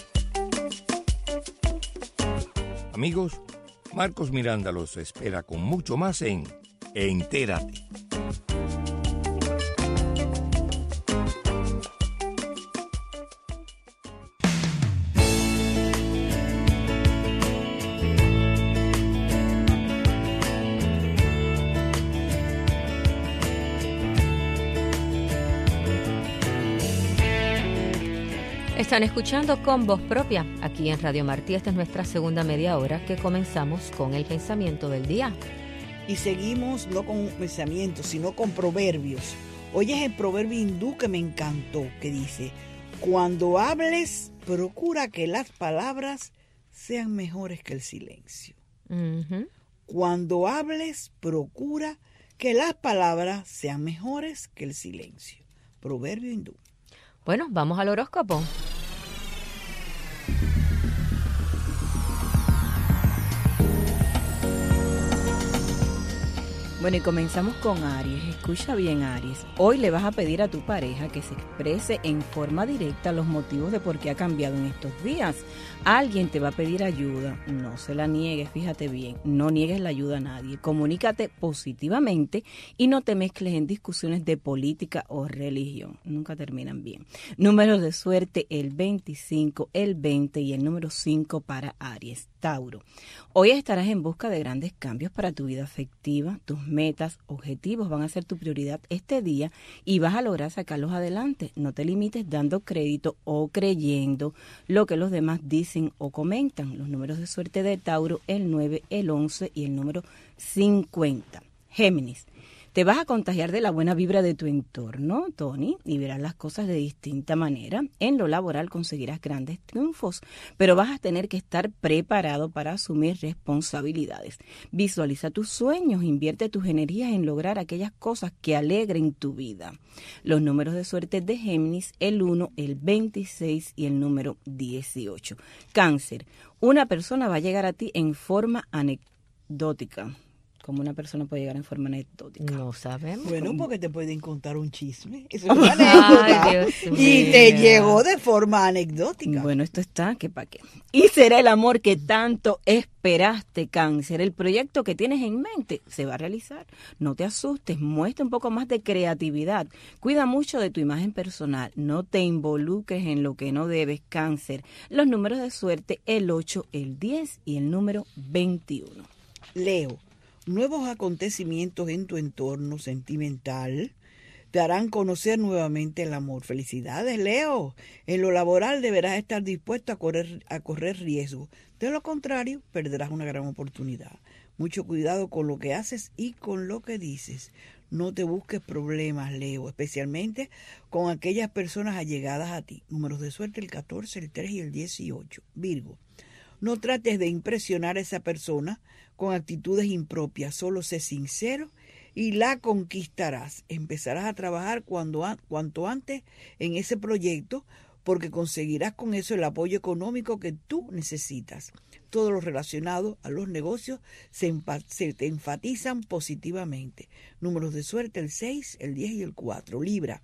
Amigos, Marcos Miranda los espera con mucho más en Entérate. Están escuchando Con Voz Propia, aquí en Radio Martí. Esta es nuestra segunda media hora que comenzamos con el pensamiento del día. Y seguimos no con pensamientos, sino con proverbios. Hoy es el proverbio hindú que me encantó, que dice: cuando hables, procura que las palabras sean mejores que el silencio. Uh-huh. Cuando hables, procura que las palabras sean mejores que el silencio. Proverbio hindú. Bueno, vamos al horóscopo. Bueno, y comenzamos con Aries. Escucha bien, Aries. Hoy le vas a pedir a tu pareja que se exprese en forma directa los motivos de por qué ha cambiado en estos días. Alguien te va a pedir ayuda. No se la niegues, fíjate bien. No niegues la ayuda a nadie. Comunícate positivamente y no te mezcles en discusiones de política o religión. Nunca terminan bien. Números de suerte: el veinticinco, el veinte y el número cinco para Aries. Tauro. Hoy estarás en busca de grandes cambios para tu vida afectiva. Tus metas, objetivos van a ser tu prioridad este día y vas a lograr sacarlos adelante. No te limites dando crédito o creyendo lo que los demás dicen o comentan. Los números de suerte de Tauro: el nueve, el once y el número cincuenta. Géminis. Te vas a contagiar de la buena vibra de tu entorno, Tony, y verás las cosas de distinta manera. En lo laboral conseguirás grandes triunfos, pero vas a tener que estar preparado para asumir responsabilidades. Visualiza tus sueños, invierte tus energías en lograr aquellas cosas que alegren tu vida. Los números de suerte de Géminis: el uno, el veintiséis y el número dieciocho. Cáncer. Una persona va a llegar a ti en forma anecdótica. ¿Cómo una persona puede llegar en forma anecdótica? No sabemos. Bueno, porque te pueden contar un chisme. Eso es una anécdota. Ay, Dios y mío. Te llegó de forma anecdótica. Bueno, esto está, ¿qué pa' qué? Y será el amor que tanto esperaste, Cáncer. El proyecto que tienes en mente se va a realizar. No te asustes, muestra un poco más de creatividad. Cuida mucho de tu imagen personal. No te involucres en lo que no debes, Cáncer. Los números de suerte: el ocho, el diez y el número veintiuno. Leo. Nuevos acontecimientos en tu entorno sentimental te harán conocer nuevamente el amor. Felicidades, Leo. En lo laboral deberás estar dispuesto a correr, a correr riesgo. De lo contrario, perderás una gran oportunidad. Mucho cuidado con lo que haces y con lo que dices. No te busques problemas, Leo, especialmente con aquellas personas allegadas a ti. Números de suerte: el catorce, el tres y el dieciocho. Virgo. No trates de impresionar a esa persona con actitudes impropias, solo sé sincero y la conquistarás. Empezarás a trabajar cuando, cuanto antes en ese proyecto, porque conseguirás con eso el apoyo económico que tú necesitas. Todo lo relacionado a los negocios se, se te enfatizan positivamente. Números de suerte: el seis, el diez y el cuatro. Libra.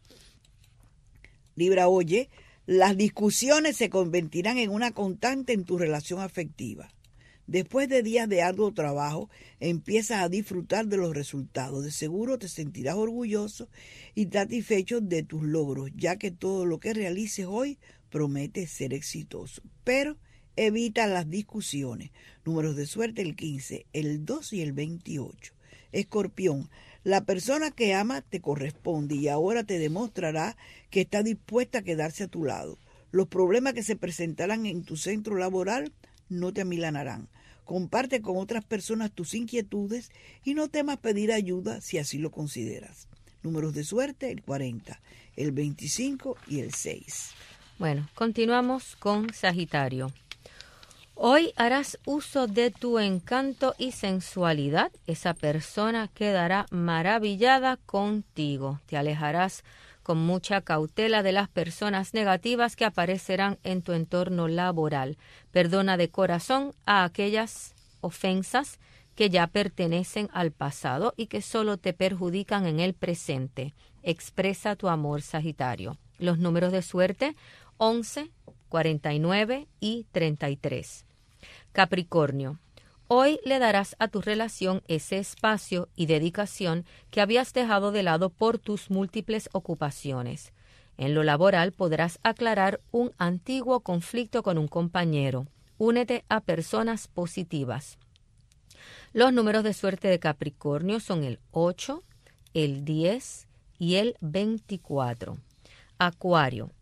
Libra, oye, las discusiones se convertirán en una constante en tu relación afectiva. Después de días de arduo trabajo, empiezas a disfrutar de los resultados. De seguro te sentirás orgulloso y satisfecho de tus logros, ya que todo lo que realices hoy promete ser exitoso. Pero evita las discusiones. Números de suerte: el quince, el dos y el veintiocho. Escorpión. La persona que ama te corresponde y ahora te demostrará que está dispuesta a quedarse a tu lado. Los problemas que se presentarán en tu centro laboral no te amilanarán. Comparte con otras personas tus inquietudes y no temas pedir ayuda si así lo consideras. Números de suerte: el cuarenta, el veinticinco y el seis. Bueno, continuamos con Sagitario. Hoy harás uso de tu encanto y sensualidad. Esa persona quedará maravillada contigo. Te alejarás con mucha cautela de las personas negativas que aparecerán en tu entorno laboral. Perdona de corazón a aquellas ofensas que ya pertenecen al pasado y que solo te perjudican en el presente. Expresa tu amor, Sagitario. Los números de suerte: once, cuarenta y nueve y treinta y tres. Capricornio. Hoy le darás a tu relación ese espacio y dedicación que habías dejado de lado por tus múltiples ocupaciones. En lo laboral podrás aclarar un antiguo conflicto con un compañero. Únete a personas positivas. Los números de suerte de Capricornio son el ocho, el diez y el veinticuatro. Acuario.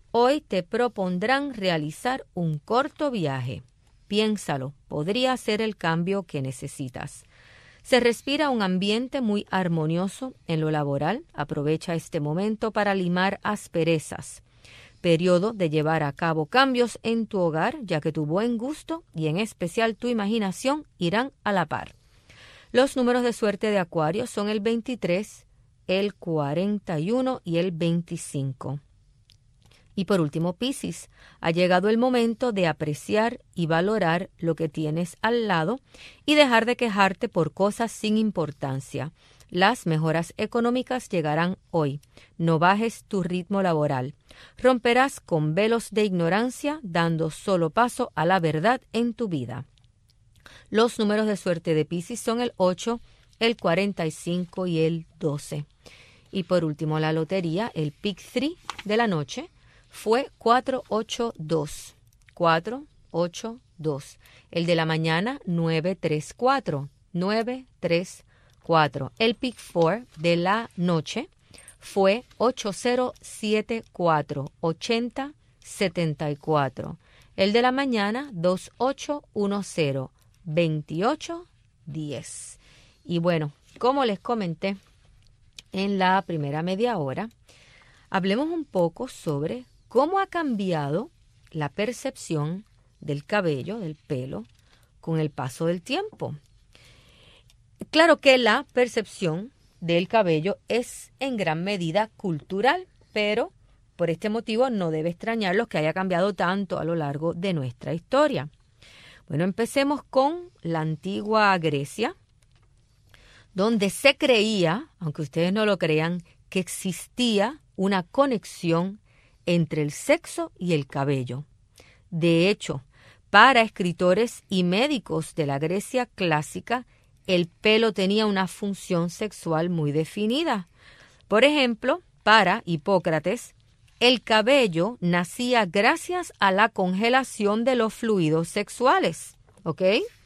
Hoy te propondrán realizar un corto viaje. Piénsalo, podría ser el cambio que necesitas. Se respira un ambiente muy armonioso en lo laboral. Aprovecha este momento para limar asperezas. Periodo de llevar a cabo cambios en tu hogar, ya que tu buen gusto y en especial tu imaginación irán a la par. Los números de suerte de Acuario son el veintitrés, el cuarenta y uno y el veinticinco. Y por último, Piscis, ha llegado el momento de apreciar y valorar lo que tienes al lado y dejar de quejarte por cosas sin importancia. Las mejoras económicas llegarán hoy. No bajes tu ritmo laboral. Romperás con velos de ignorancia, dando solo paso a la verdad en tu vida. Los números de suerte de Piscis son el ocho, el cuarenta y cinco y el doce. Y por último, la lotería, el Pick tres de la noche, fue cuatro ocho dos. cuatro ocho dos. El de la mañana, nueve tres cuatro. nueve tres cuatro. El Pick cuatro de la noche fue ocho cero siete cuatro. ochenta setenta y cuatro. El de la mañana, dos ocho uno cero. veintiocho diez. Y bueno, como les comenté en la primera media hora, hablemos un poco sobre cómo ha cambiado la percepción del cabello, del pelo, con el paso del tiempo. Claro que la percepción del cabello es en gran medida cultural, pero por este motivo no debe extrañarlos que haya cambiado tanto a lo largo de nuestra historia. Bueno, empecemos con la antigua Grecia, donde se creía, aunque ustedes no lo crean, que existía una conexión entre el sexo y el cabello. De hecho, para escritores y médicos de la Grecia clásica, el pelo tenía una función sexual muy definida. Por ejemplo, para Hipócrates, el cabello nacía gracias a la congelación de los fluidos sexuales, ¿ok?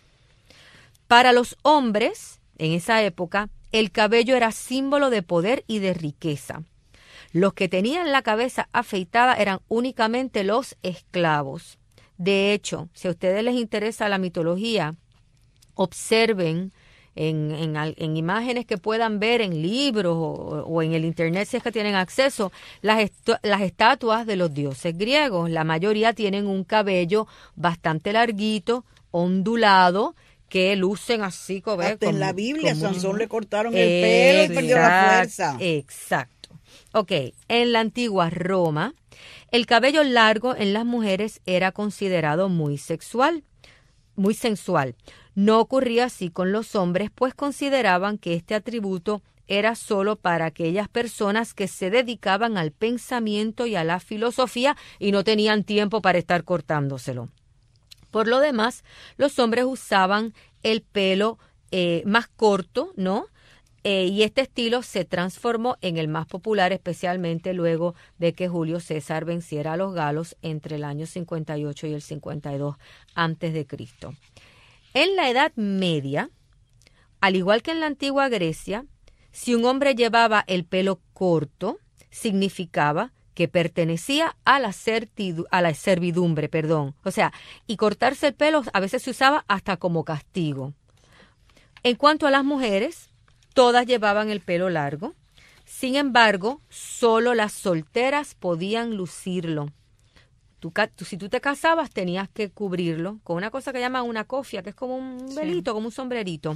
Para los hombres, en esa época, el cabello era símbolo de poder y de riqueza. Los que tenían la cabeza afeitada eran únicamente los esclavos. De hecho, si a ustedes les interesa la mitología, observen en, en, en imágenes que puedan ver en libros o, o en el internet si es que tienen acceso, las, estu- las estatuas de los dioses griegos. La mayoría tienen un cabello bastante larguito, ondulado, que lucen así como... Hasta como, en la Biblia, como, Sansón le cortaron el pelo y perdió la fuerza. Exacto. Ok, en la antigua Roma, el cabello largo en las mujeres era considerado muy sexual, muy sensual. No ocurría así con los hombres, pues consideraban que este atributo era solo para aquellas personas que se dedicaban al pensamiento y a la filosofía y no tenían tiempo para estar cortándoselo. Por lo demás, los hombres usaban el pelo eh, más corto, ¿no? Eh, y este estilo se transformó en el más popular, especialmente luego de que Julio César venciera a los galos entre el año cincuenta y ocho y el cincuenta y dos antes de Cristo. En la Edad Media, al igual que en la antigua Grecia, si un hombre llevaba el pelo corto, significaba que pertenecía a la, certidu- a la servidumbre, perdón. O sea, y cortarse el pelo a veces se usaba hasta como castigo. En cuanto a las mujeres, todas llevaban el pelo largo. Sin embargo, solo las solteras podían lucirlo. Tú, tú, si tú te casabas, tenías que cubrirlo con una cosa que llaman una cofia, que es como un velito, sí, como un sombrerito.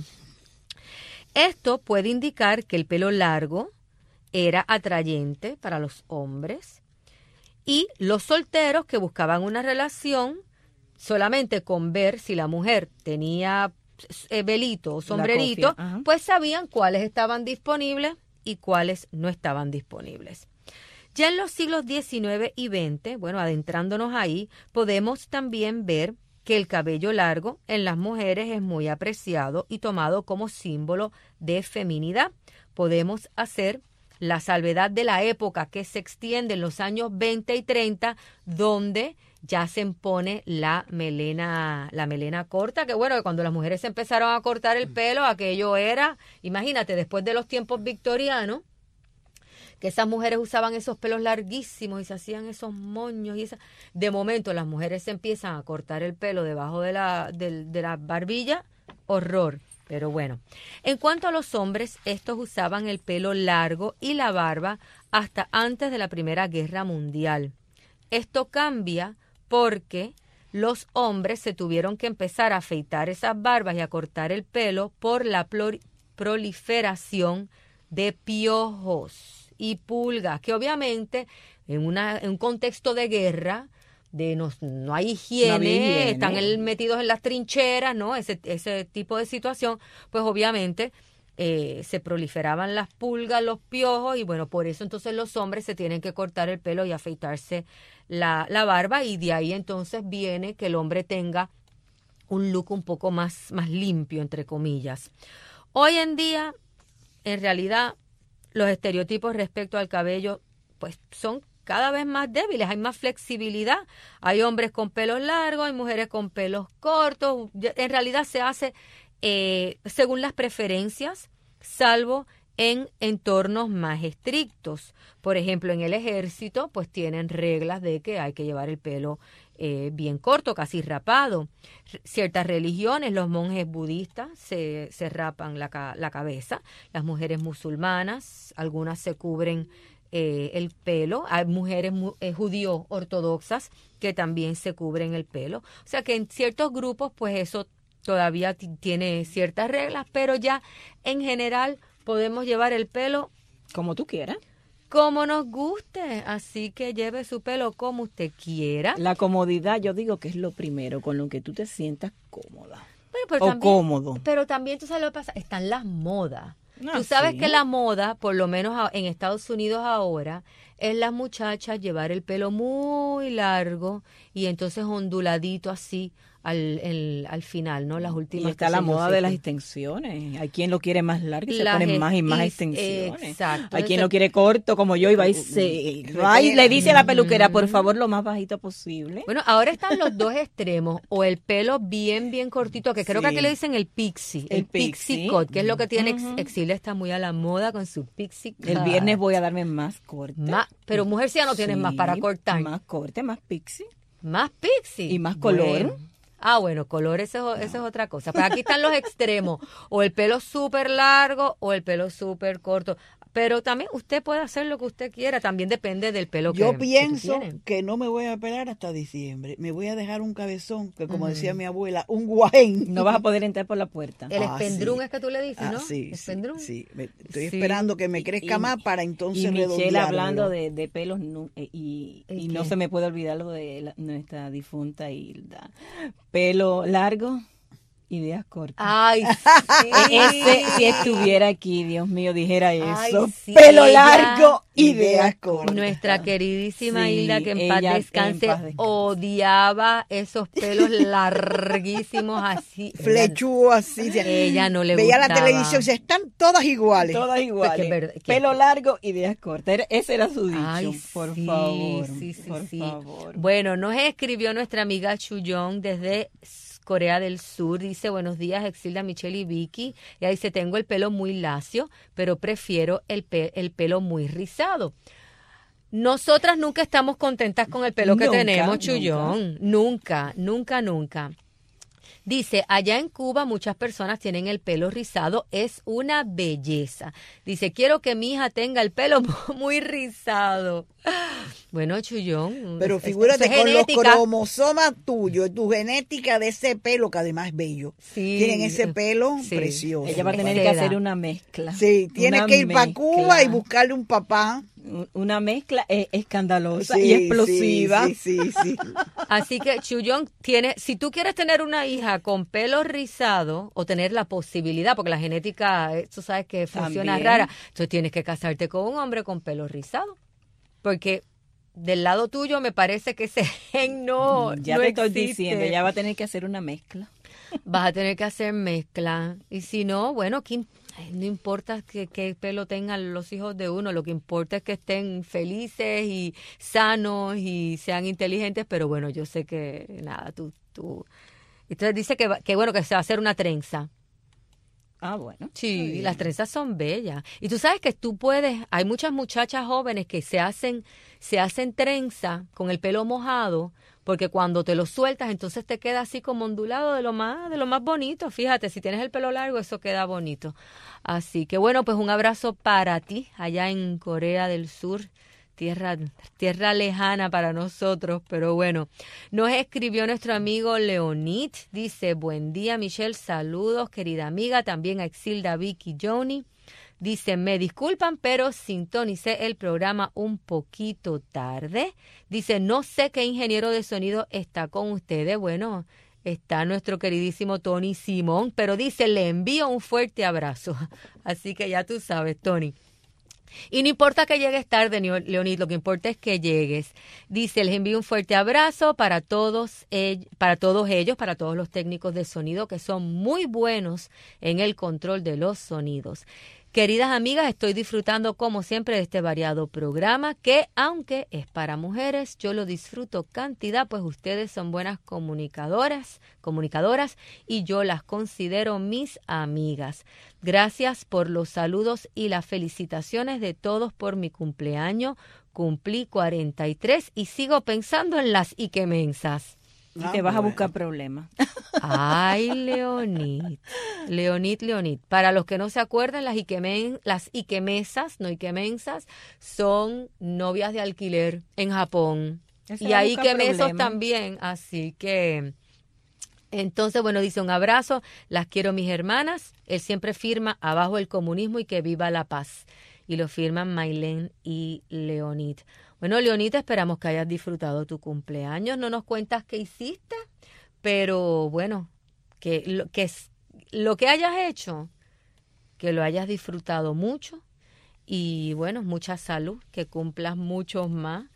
Esto puede indicar que el pelo largo era atrayente para los hombres y los solteros que buscaban una relación solamente con ver si la mujer tenía eh, velito o sombrerito, pues sabían cuáles estaban disponibles y cuáles no estaban disponibles. Ya en los siglos diecinueve y veinte, bueno, adentrándonos ahí, podemos también ver que el cabello largo en las mujeres es muy apreciado y tomado como símbolo de feminidad. Podemos hacer la salvedad de la época que se extiende en los años veinte y treinta, donde ya se impone la melena, la melena corta, que bueno, que cuando las mujeres se empezaron a cortar el pelo, aquello era, imagínate, después de los tiempos victorianos, que esas mujeres usaban esos pelos larguísimos y se hacían esos moños y esa, de momento las mujeres se empiezan a cortar el pelo debajo de la, de, de la barbilla, horror. Pero bueno, en cuanto a los hombres, estos usaban el pelo largo y la barba hasta antes de la Primera Guerra Mundial. Esto cambia porque los hombres se tuvieron que empezar a afeitar esas barbas y a cortar el pelo por la plor- proliferación de piojos y pulgas, que obviamente en, una, en un contexto de guerra, de no, no hay higiene, no higiene. Están el, metidos en las trincheras, ¿no? Ese, ese tipo de situación, pues obviamente eh, se proliferaban las pulgas, los piojos, y bueno, por eso entonces los hombres se tienen que cortar el pelo y afeitarse la, la barba, y de ahí entonces viene que el hombre tenga un look un poco más, más limpio, entre comillas. Hoy en día, en realidad, los estereotipos respecto al cabello, pues son cada vez más débiles, hay más flexibilidad. Hay hombres con pelos largos, hay mujeres con pelos cortos. En realidad se hace eh, según las preferencias, salvo en entornos más estrictos. Por ejemplo, en el ejército, pues tienen reglas de que hay que llevar el pelo eh, bien corto, casi rapado. Ciertas religiones, los monjes budistas se, se rapan la, la cabeza. Las mujeres musulmanas, algunas se cubren eh, el pelo. Hay mujeres eh, judío ortodoxas que también se cubren el pelo. O sea que en ciertos grupos, pues eso todavía t- tiene ciertas reglas, pero ya en general podemos llevar el pelo como tú quieras, como nos guste, así que lleve su pelo como usted quiera. La comodidad, yo digo que es lo primero, con lo que tú te sientas cómoda. Bueno, pero o también, cómodo. Pero también tú sabes lo que pasa, están las modas. Ah, tú sabes sí. que la moda, por lo menos en Estados Unidos ahora, es las muchachas llevar el pelo muy largo y entonces onduladito así al, el, al final, ¿no? Las últimas. Y está la moda de las extensiones. Hay quien lo quiere más largo y se ponen más y más is, extensiones. Exacto. Hay quien Entonces, lo quiere corto, como yo, y va y se va y le dice a la peluquera, por favor, lo más bajito posible. Bueno, ahora están los dos extremos, o el pelo bien, bien cortito, que creo Sí. que aquí le dicen el pixie, el, El pixie, pixie. cut, que es lo que tiene, Ujú. Exilia está muy a la moda con su pixie cut. El viernes voy a darme más corte. Más, pero mujer, si ya no tienes Sí, más para cortar. Más corte, más pixie. Más pixie. Y más color. Bueno. Ah, bueno, color, eso, eso es otra cosa. Pero aquí están los extremos, o el pelo súper largo o el pelo súper corto. Pero también usted puede hacer lo que usted quiera, también depende del pelo que Yo que pienso tú tienes. que no me voy a pelar hasta diciembre. Me voy a dejar un cabezón, que como Ujú. decía mi abuela, un guaén. No vas a poder entrar por la puerta. El Ah, espendrún sí. es que tú le dices, Ah, ¿no? sí, sí, Espendrún. sí. Me- Estoy Sí. esperando que me crezca Y- más para entonces Y Michelle redondearlo. hablando de, de pelos, nu- eh, y, ¿El y no qué? se me puede olvidar lo de la- nuestra difunta Hilda. Pelo largo, ideas cortas. Ay, sí. Ese, si estuviera aquí, Dios mío, dijera eso. Ay, sí, Pelo ella- largo, ideas cortas. Nuestra queridísima Sí, Hilda, que en paz ella en descanse, paz descanse. odiaba esos pelos larguísimos así. Flechúo así. Ella, ella no le Veía gustaba. la televisión, se están todas iguales. Todas iguales. que es verdad, que- Pelo largo, ideas cortas. Era- Ese era su dicho. Ay, por sí, favor. sí, sí, por sí. favor. Bueno, nos escribió nuestra amiga Chuyong desde Corea del Sur. Dice, buenos días, Exilda, Michelle y Vicky. Ella dice, tengo el pelo muy lacio, pero prefiero el, pe- el pelo muy rizado. Nosotras nunca estamos contentas con el pelo que Nunca, tenemos, nunca. Chuyong. Nunca, nunca, nunca. Dice, allá en Cuba muchas personas tienen el pelo rizado, es una belleza. Dice, quiero que mi hija tenga el pelo muy rizado. Bueno, Chuyón. Pero es- figúrate eso es con los genética. cromosomas tuyos, tu genética de ese pelo, que además es bello. Sí, Tienen ese pelo sí. precioso. Ella va a tener que Seda. hacer una mezcla. Sí, tiene Una que ir para mezcla. Cuba y buscarle un papá. Una mezcla eh, escandalosa Sí, y explosiva. Sí, sí, sí, sí. Así que Chuyón tiene, si tú quieres tener una hija con pelo rizado o tener la posibilidad, porque la genética, eh, tú sabes que funciona También. rara, entonces tienes que casarte con un hombre con pelo rizado. Porque del lado tuyo me parece que ese gen no, ya no te estoy existe. diciendo, ella va a tener que hacer una mezcla. Vas a tener que hacer mezcla. Y si no, bueno, ¿qué im- ay, no importa que, qué pelo tengan los hijos de uno, lo que importa es que estén felices y sanos y sean inteligentes, pero bueno, yo sé que nada, tú... tú... Entonces dice que, va- que bueno, que se va a hacer una trenza. Ah, bueno. Sí, las trenzas son bellas. Y tú sabes que tú puedes, hay muchas muchachas jóvenes que se hacen, se hacen trenza con el pelo mojado, porque cuando te lo sueltas, entonces te queda así como ondulado de lo más, de lo más bonito. Fíjate, si tienes el pelo largo, eso queda bonito. Así que bueno, pues un abrazo para ti allá en Corea del Sur. Tierra, tierra lejana para nosotros, pero bueno. Nos escribió nuestro amigo Leonid, dice, buen día Michelle, saludos, querida amiga, también a Exilda, Vicky, Joni. Dice, me disculpan, pero sintonicé el programa un poquito tarde. Dice, no sé qué ingeniero de sonido está con ustedes. Bueno, está nuestro queridísimo Tony Simón, pero dice, le envío un fuerte abrazo. Así que ya tú sabes, Tony. Y no importa que llegues tarde, Leonid, lo que importa es que llegues. Dice, les envío un fuerte abrazo para todos, ellos, para todos ellos, para todos los técnicos de sonido que son muy buenos en el control de los sonidos. Queridas amigas, estoy disfrutando como siempre de este variado programa que, aunque es para mujeres, yo lo disfruto cantidad, pues ustedes son buenas comunicadoras, comunicadoras y yo las considero mis amigas. Gracias por los saludos y las felicitaciones de todos por mi cumpleaños. Cumplí cuarenta y tres y sigo pensando en las iquemensas. Y te vas a buscar problemas. Ay, Leonid. Leonid, Leonid. Para los que no se acuerdan, las, iquemen, las iquemesas, no iquemensas, son novias de alquiler en Japón. Ese y hay iquemesos también. Así que, entonces, bueno, dice un abrazo. Las quiero, mis hermanas. Él siempre firma abajo el comunismo y que viva la paz. Y lo firman Maylene y Leonid. Bueno, Leonita, esperamos que hayas disfrutado tu cumpleaños. No nos cuentas qué hiciste, pero bueno, que lo que, lo que hayas hecho, que lo hayas disfrutado mucho y bueno, mucha salud, que cumplas muchos más.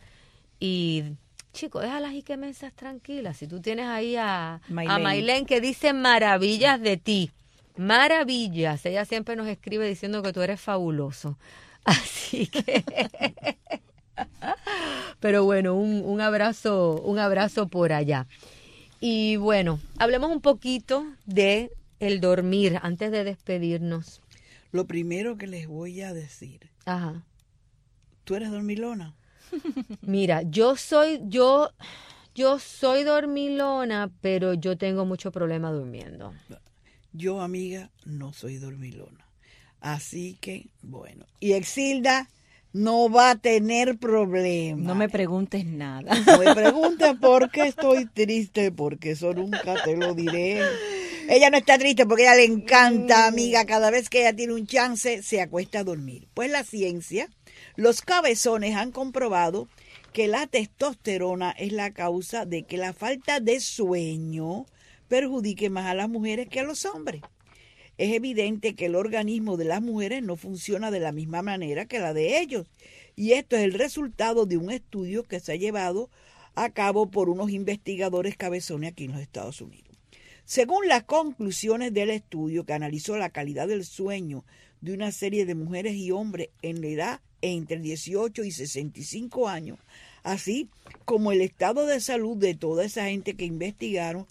Y chicos, deja las iquemensas tranquilas. Si tú tienes ahí a Maylene, a Maylene que dice maravillas de ti, maravillas. Ella siempre nos escribe diciendo que tú eres fabuloso. Así que... Pero bueno, un, un abrazo, un abrazo por allá. Y bueno, hablemos un poquito de el dormir antes de despedirnos. Lo primero que les voy a decir. Ajá. ¿Tú eres dormilona? Mira, yo soy, yo, yo soy dormilona, pero yo tengo mucho problema durmiendo. Yo, amiga, no soy dormilona. Así que, bueno. Y Exilda no va a tener problema. No me preguntes nada. No me preguntes por qué estoy triste, porque eso nunca te lo diré. Ella no está triste porque a ella le encanta, amiga, cada vez que ella tiene un chance, se acuesta a dormir. Pues la ciencia, los cabezones han comprobado que la testosterona es la causa de que la falta de sueño perjudique más a las mujeres que a los hombres. Es evidente que el organismo de las mujeres no funciona de la misma manera que la de ellos. Y esto es el resultado de un estudio que se ha llevado a cabo por unos investigadores cabezones aquí en los Estados Unidos. Según las conclusiones del estudio que analizó la calidad del sueño de una serie de mujeres y hombres en la edad entre dieciocho y sesenta y cinco años, así como el estado de salud de toda esa gente que investigaron,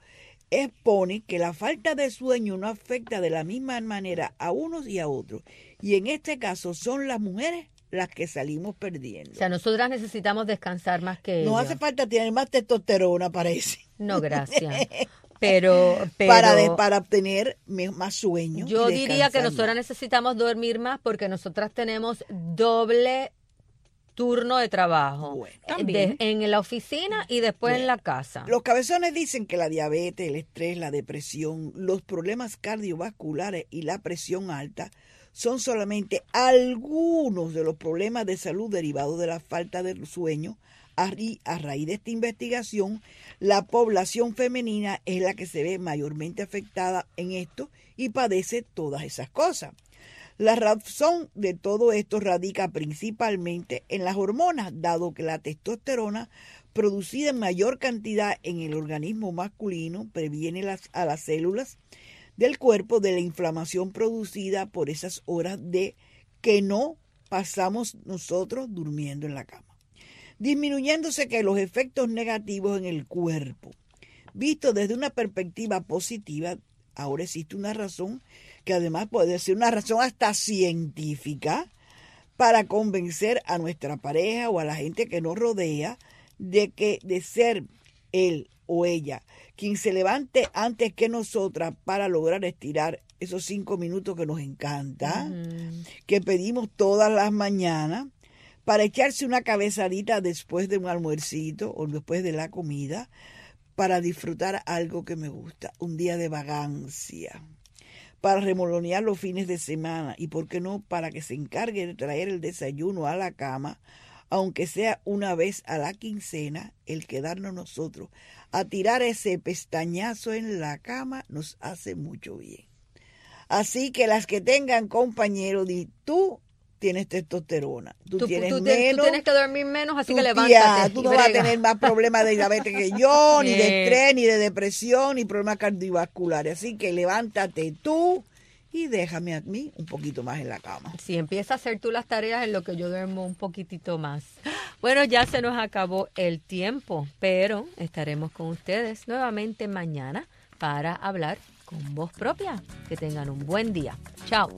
expone que la falta de sueño no afecta de la misma manera a unos y a otros. Y en este caso son las mujeres las que salimos perdiendo. O sea, nosotras necesitamos descansar más que ellos. No hace falta tener más testosterona, parece. No, gracias. Pero, pero para, de, para obtener más sueño. Yo diría que nosotras necesitamos dormir más porque nosotras tenemos doble turno de trabajo, bueno, de, en la oficina y después bueno, en la casa. Los cabezones dicen que la diabetes, el estrés, la depresión, los problemas cardiovasculares y la presión alta son solamente algunos de los problemas de salud derivados de la falta de sueño. A, a raíz de esta investigación, la población femenina es la que se ve mayormente afectada en esto y padece todas esas cosas. La razón de todo esto radica principalmente en las hormonas, dado que la testosterona producida en mayor cantidad en el organismo masculino previene las, a las células del cuerpo de la inflamación producida por esas horas de que no pasamos nosotros durmiendo en la cama, disminuyéndose que los efectos negativos en el cuerpo, visto desde una perspectiva positiva, Ahora existe una razón que además puede ser una razón hasta científica para convencer a nuestra pareja o a la gente que nos rodea de que de ser él o ella quien se levante antes que nosotras para lograr estirar esos cinco minutos que nos encanta, uh-huh. que pedimos todas las mañanas, para echarse una cabezadita después de un almuercito o después de la comida, para disfrutar algo que me gusta, un día de vagancia, para remolonear los fines de semana y, ¿por qué no?, para que se encargue de traer el desayuno a la cama, aunque sea una vez a la quincena. El quedarnos nosotros a tirar ese pestañazo en la cama nos hace mucho bien. Así que las que tengan compañero, di tú tienes testosterona, tú, tú tienes tú, menos, tú tienes que dormir menos, así que tía, levántate. Tú no vas a tener más problemas de diabetes que yo, ni de estrés, ni de depresión, ni problemas cardiovasculares. Así que levántate tú y déjame a mí un poquito más en la cama. Si empieza a hacer tú las tareas en lo que yo duermo un poquitito más. Bueno, ya se nos acabó el tiempo, pero estaremos con ustedes nuevamente mañana para hablar con voz propia. Que tengan un buen día. Chao.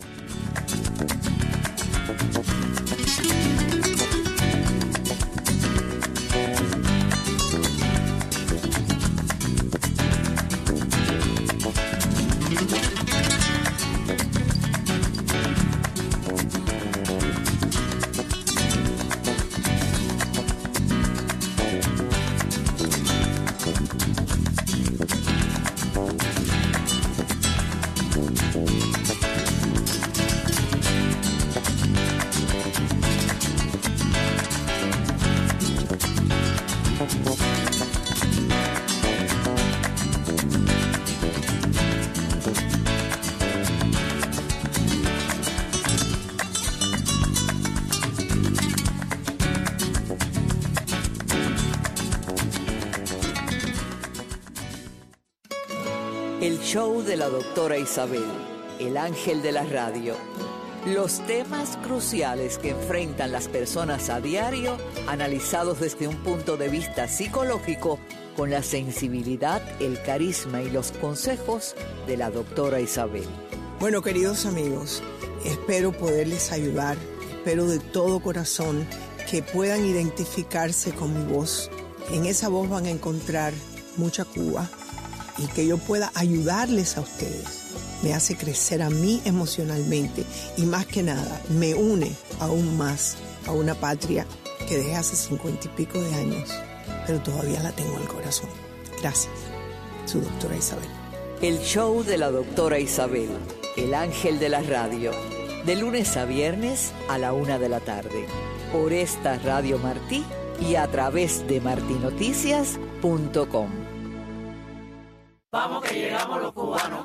El show de la doctora Isabel, el ángel de la radio. Los temas cruciales que enfrentan las personas a diario, analizados desde un punto de vista psicológico, con la sensibilidad, el carisma y los consejos de la doctora Isabel. Bueno, queridos amigos, espero poderles ayudar, espero de todo corazón que puedan identificarse con mi voz. En esa voz van a encontrar mucha Cuba y que yo pueda ayudarles a ustedes. Me hace crecer a mí emocionalmente y más que nada me une aún más a una patria que dejé hace cincuenta y pico de años, pero todavía la tengo en el corazón. Gracias, su doctora Isabel. El show de la doctora Isabel, el ángel de la radio, de lunes a viernes a la una de la tarde, por esta Radio Martí y a través de martinoticias punto com. Vamos que llegamos los cubanos.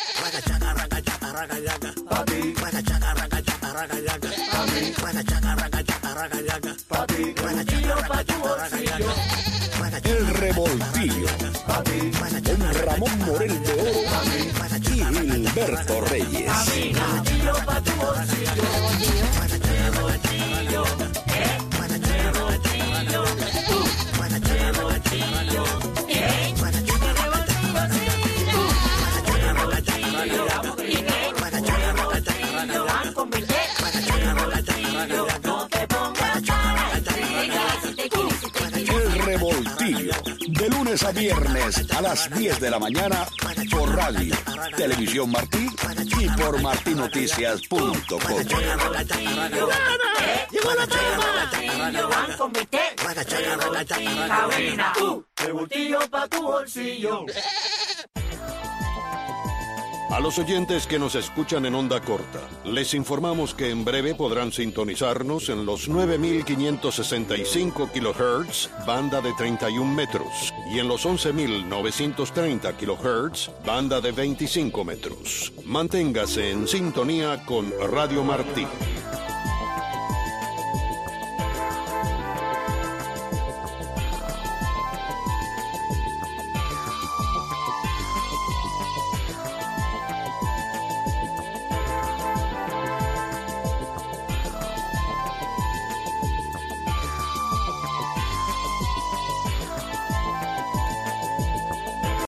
El Revoltillo con Ramón Morel de Oro y Gilberto Reyes. El Revoltillo, de lunes a viernes a las diez de la mañana por radio, Televisión Martí y por martinoticias punto com. ¡Llegó la palma! Cabina, revoltillo pa' tu bolsillo. A los oyentes que nos escuchan en onda corta, les informamos que en breve podrán sintonizarnos en los nueve mil quinientos sesenta y cinco kilohertz, banda de treinta y un metros, y en los once mil novecientos treinta kilohertz, banda de veinticinco metros. Manténgase en sintonía con Radio Martí.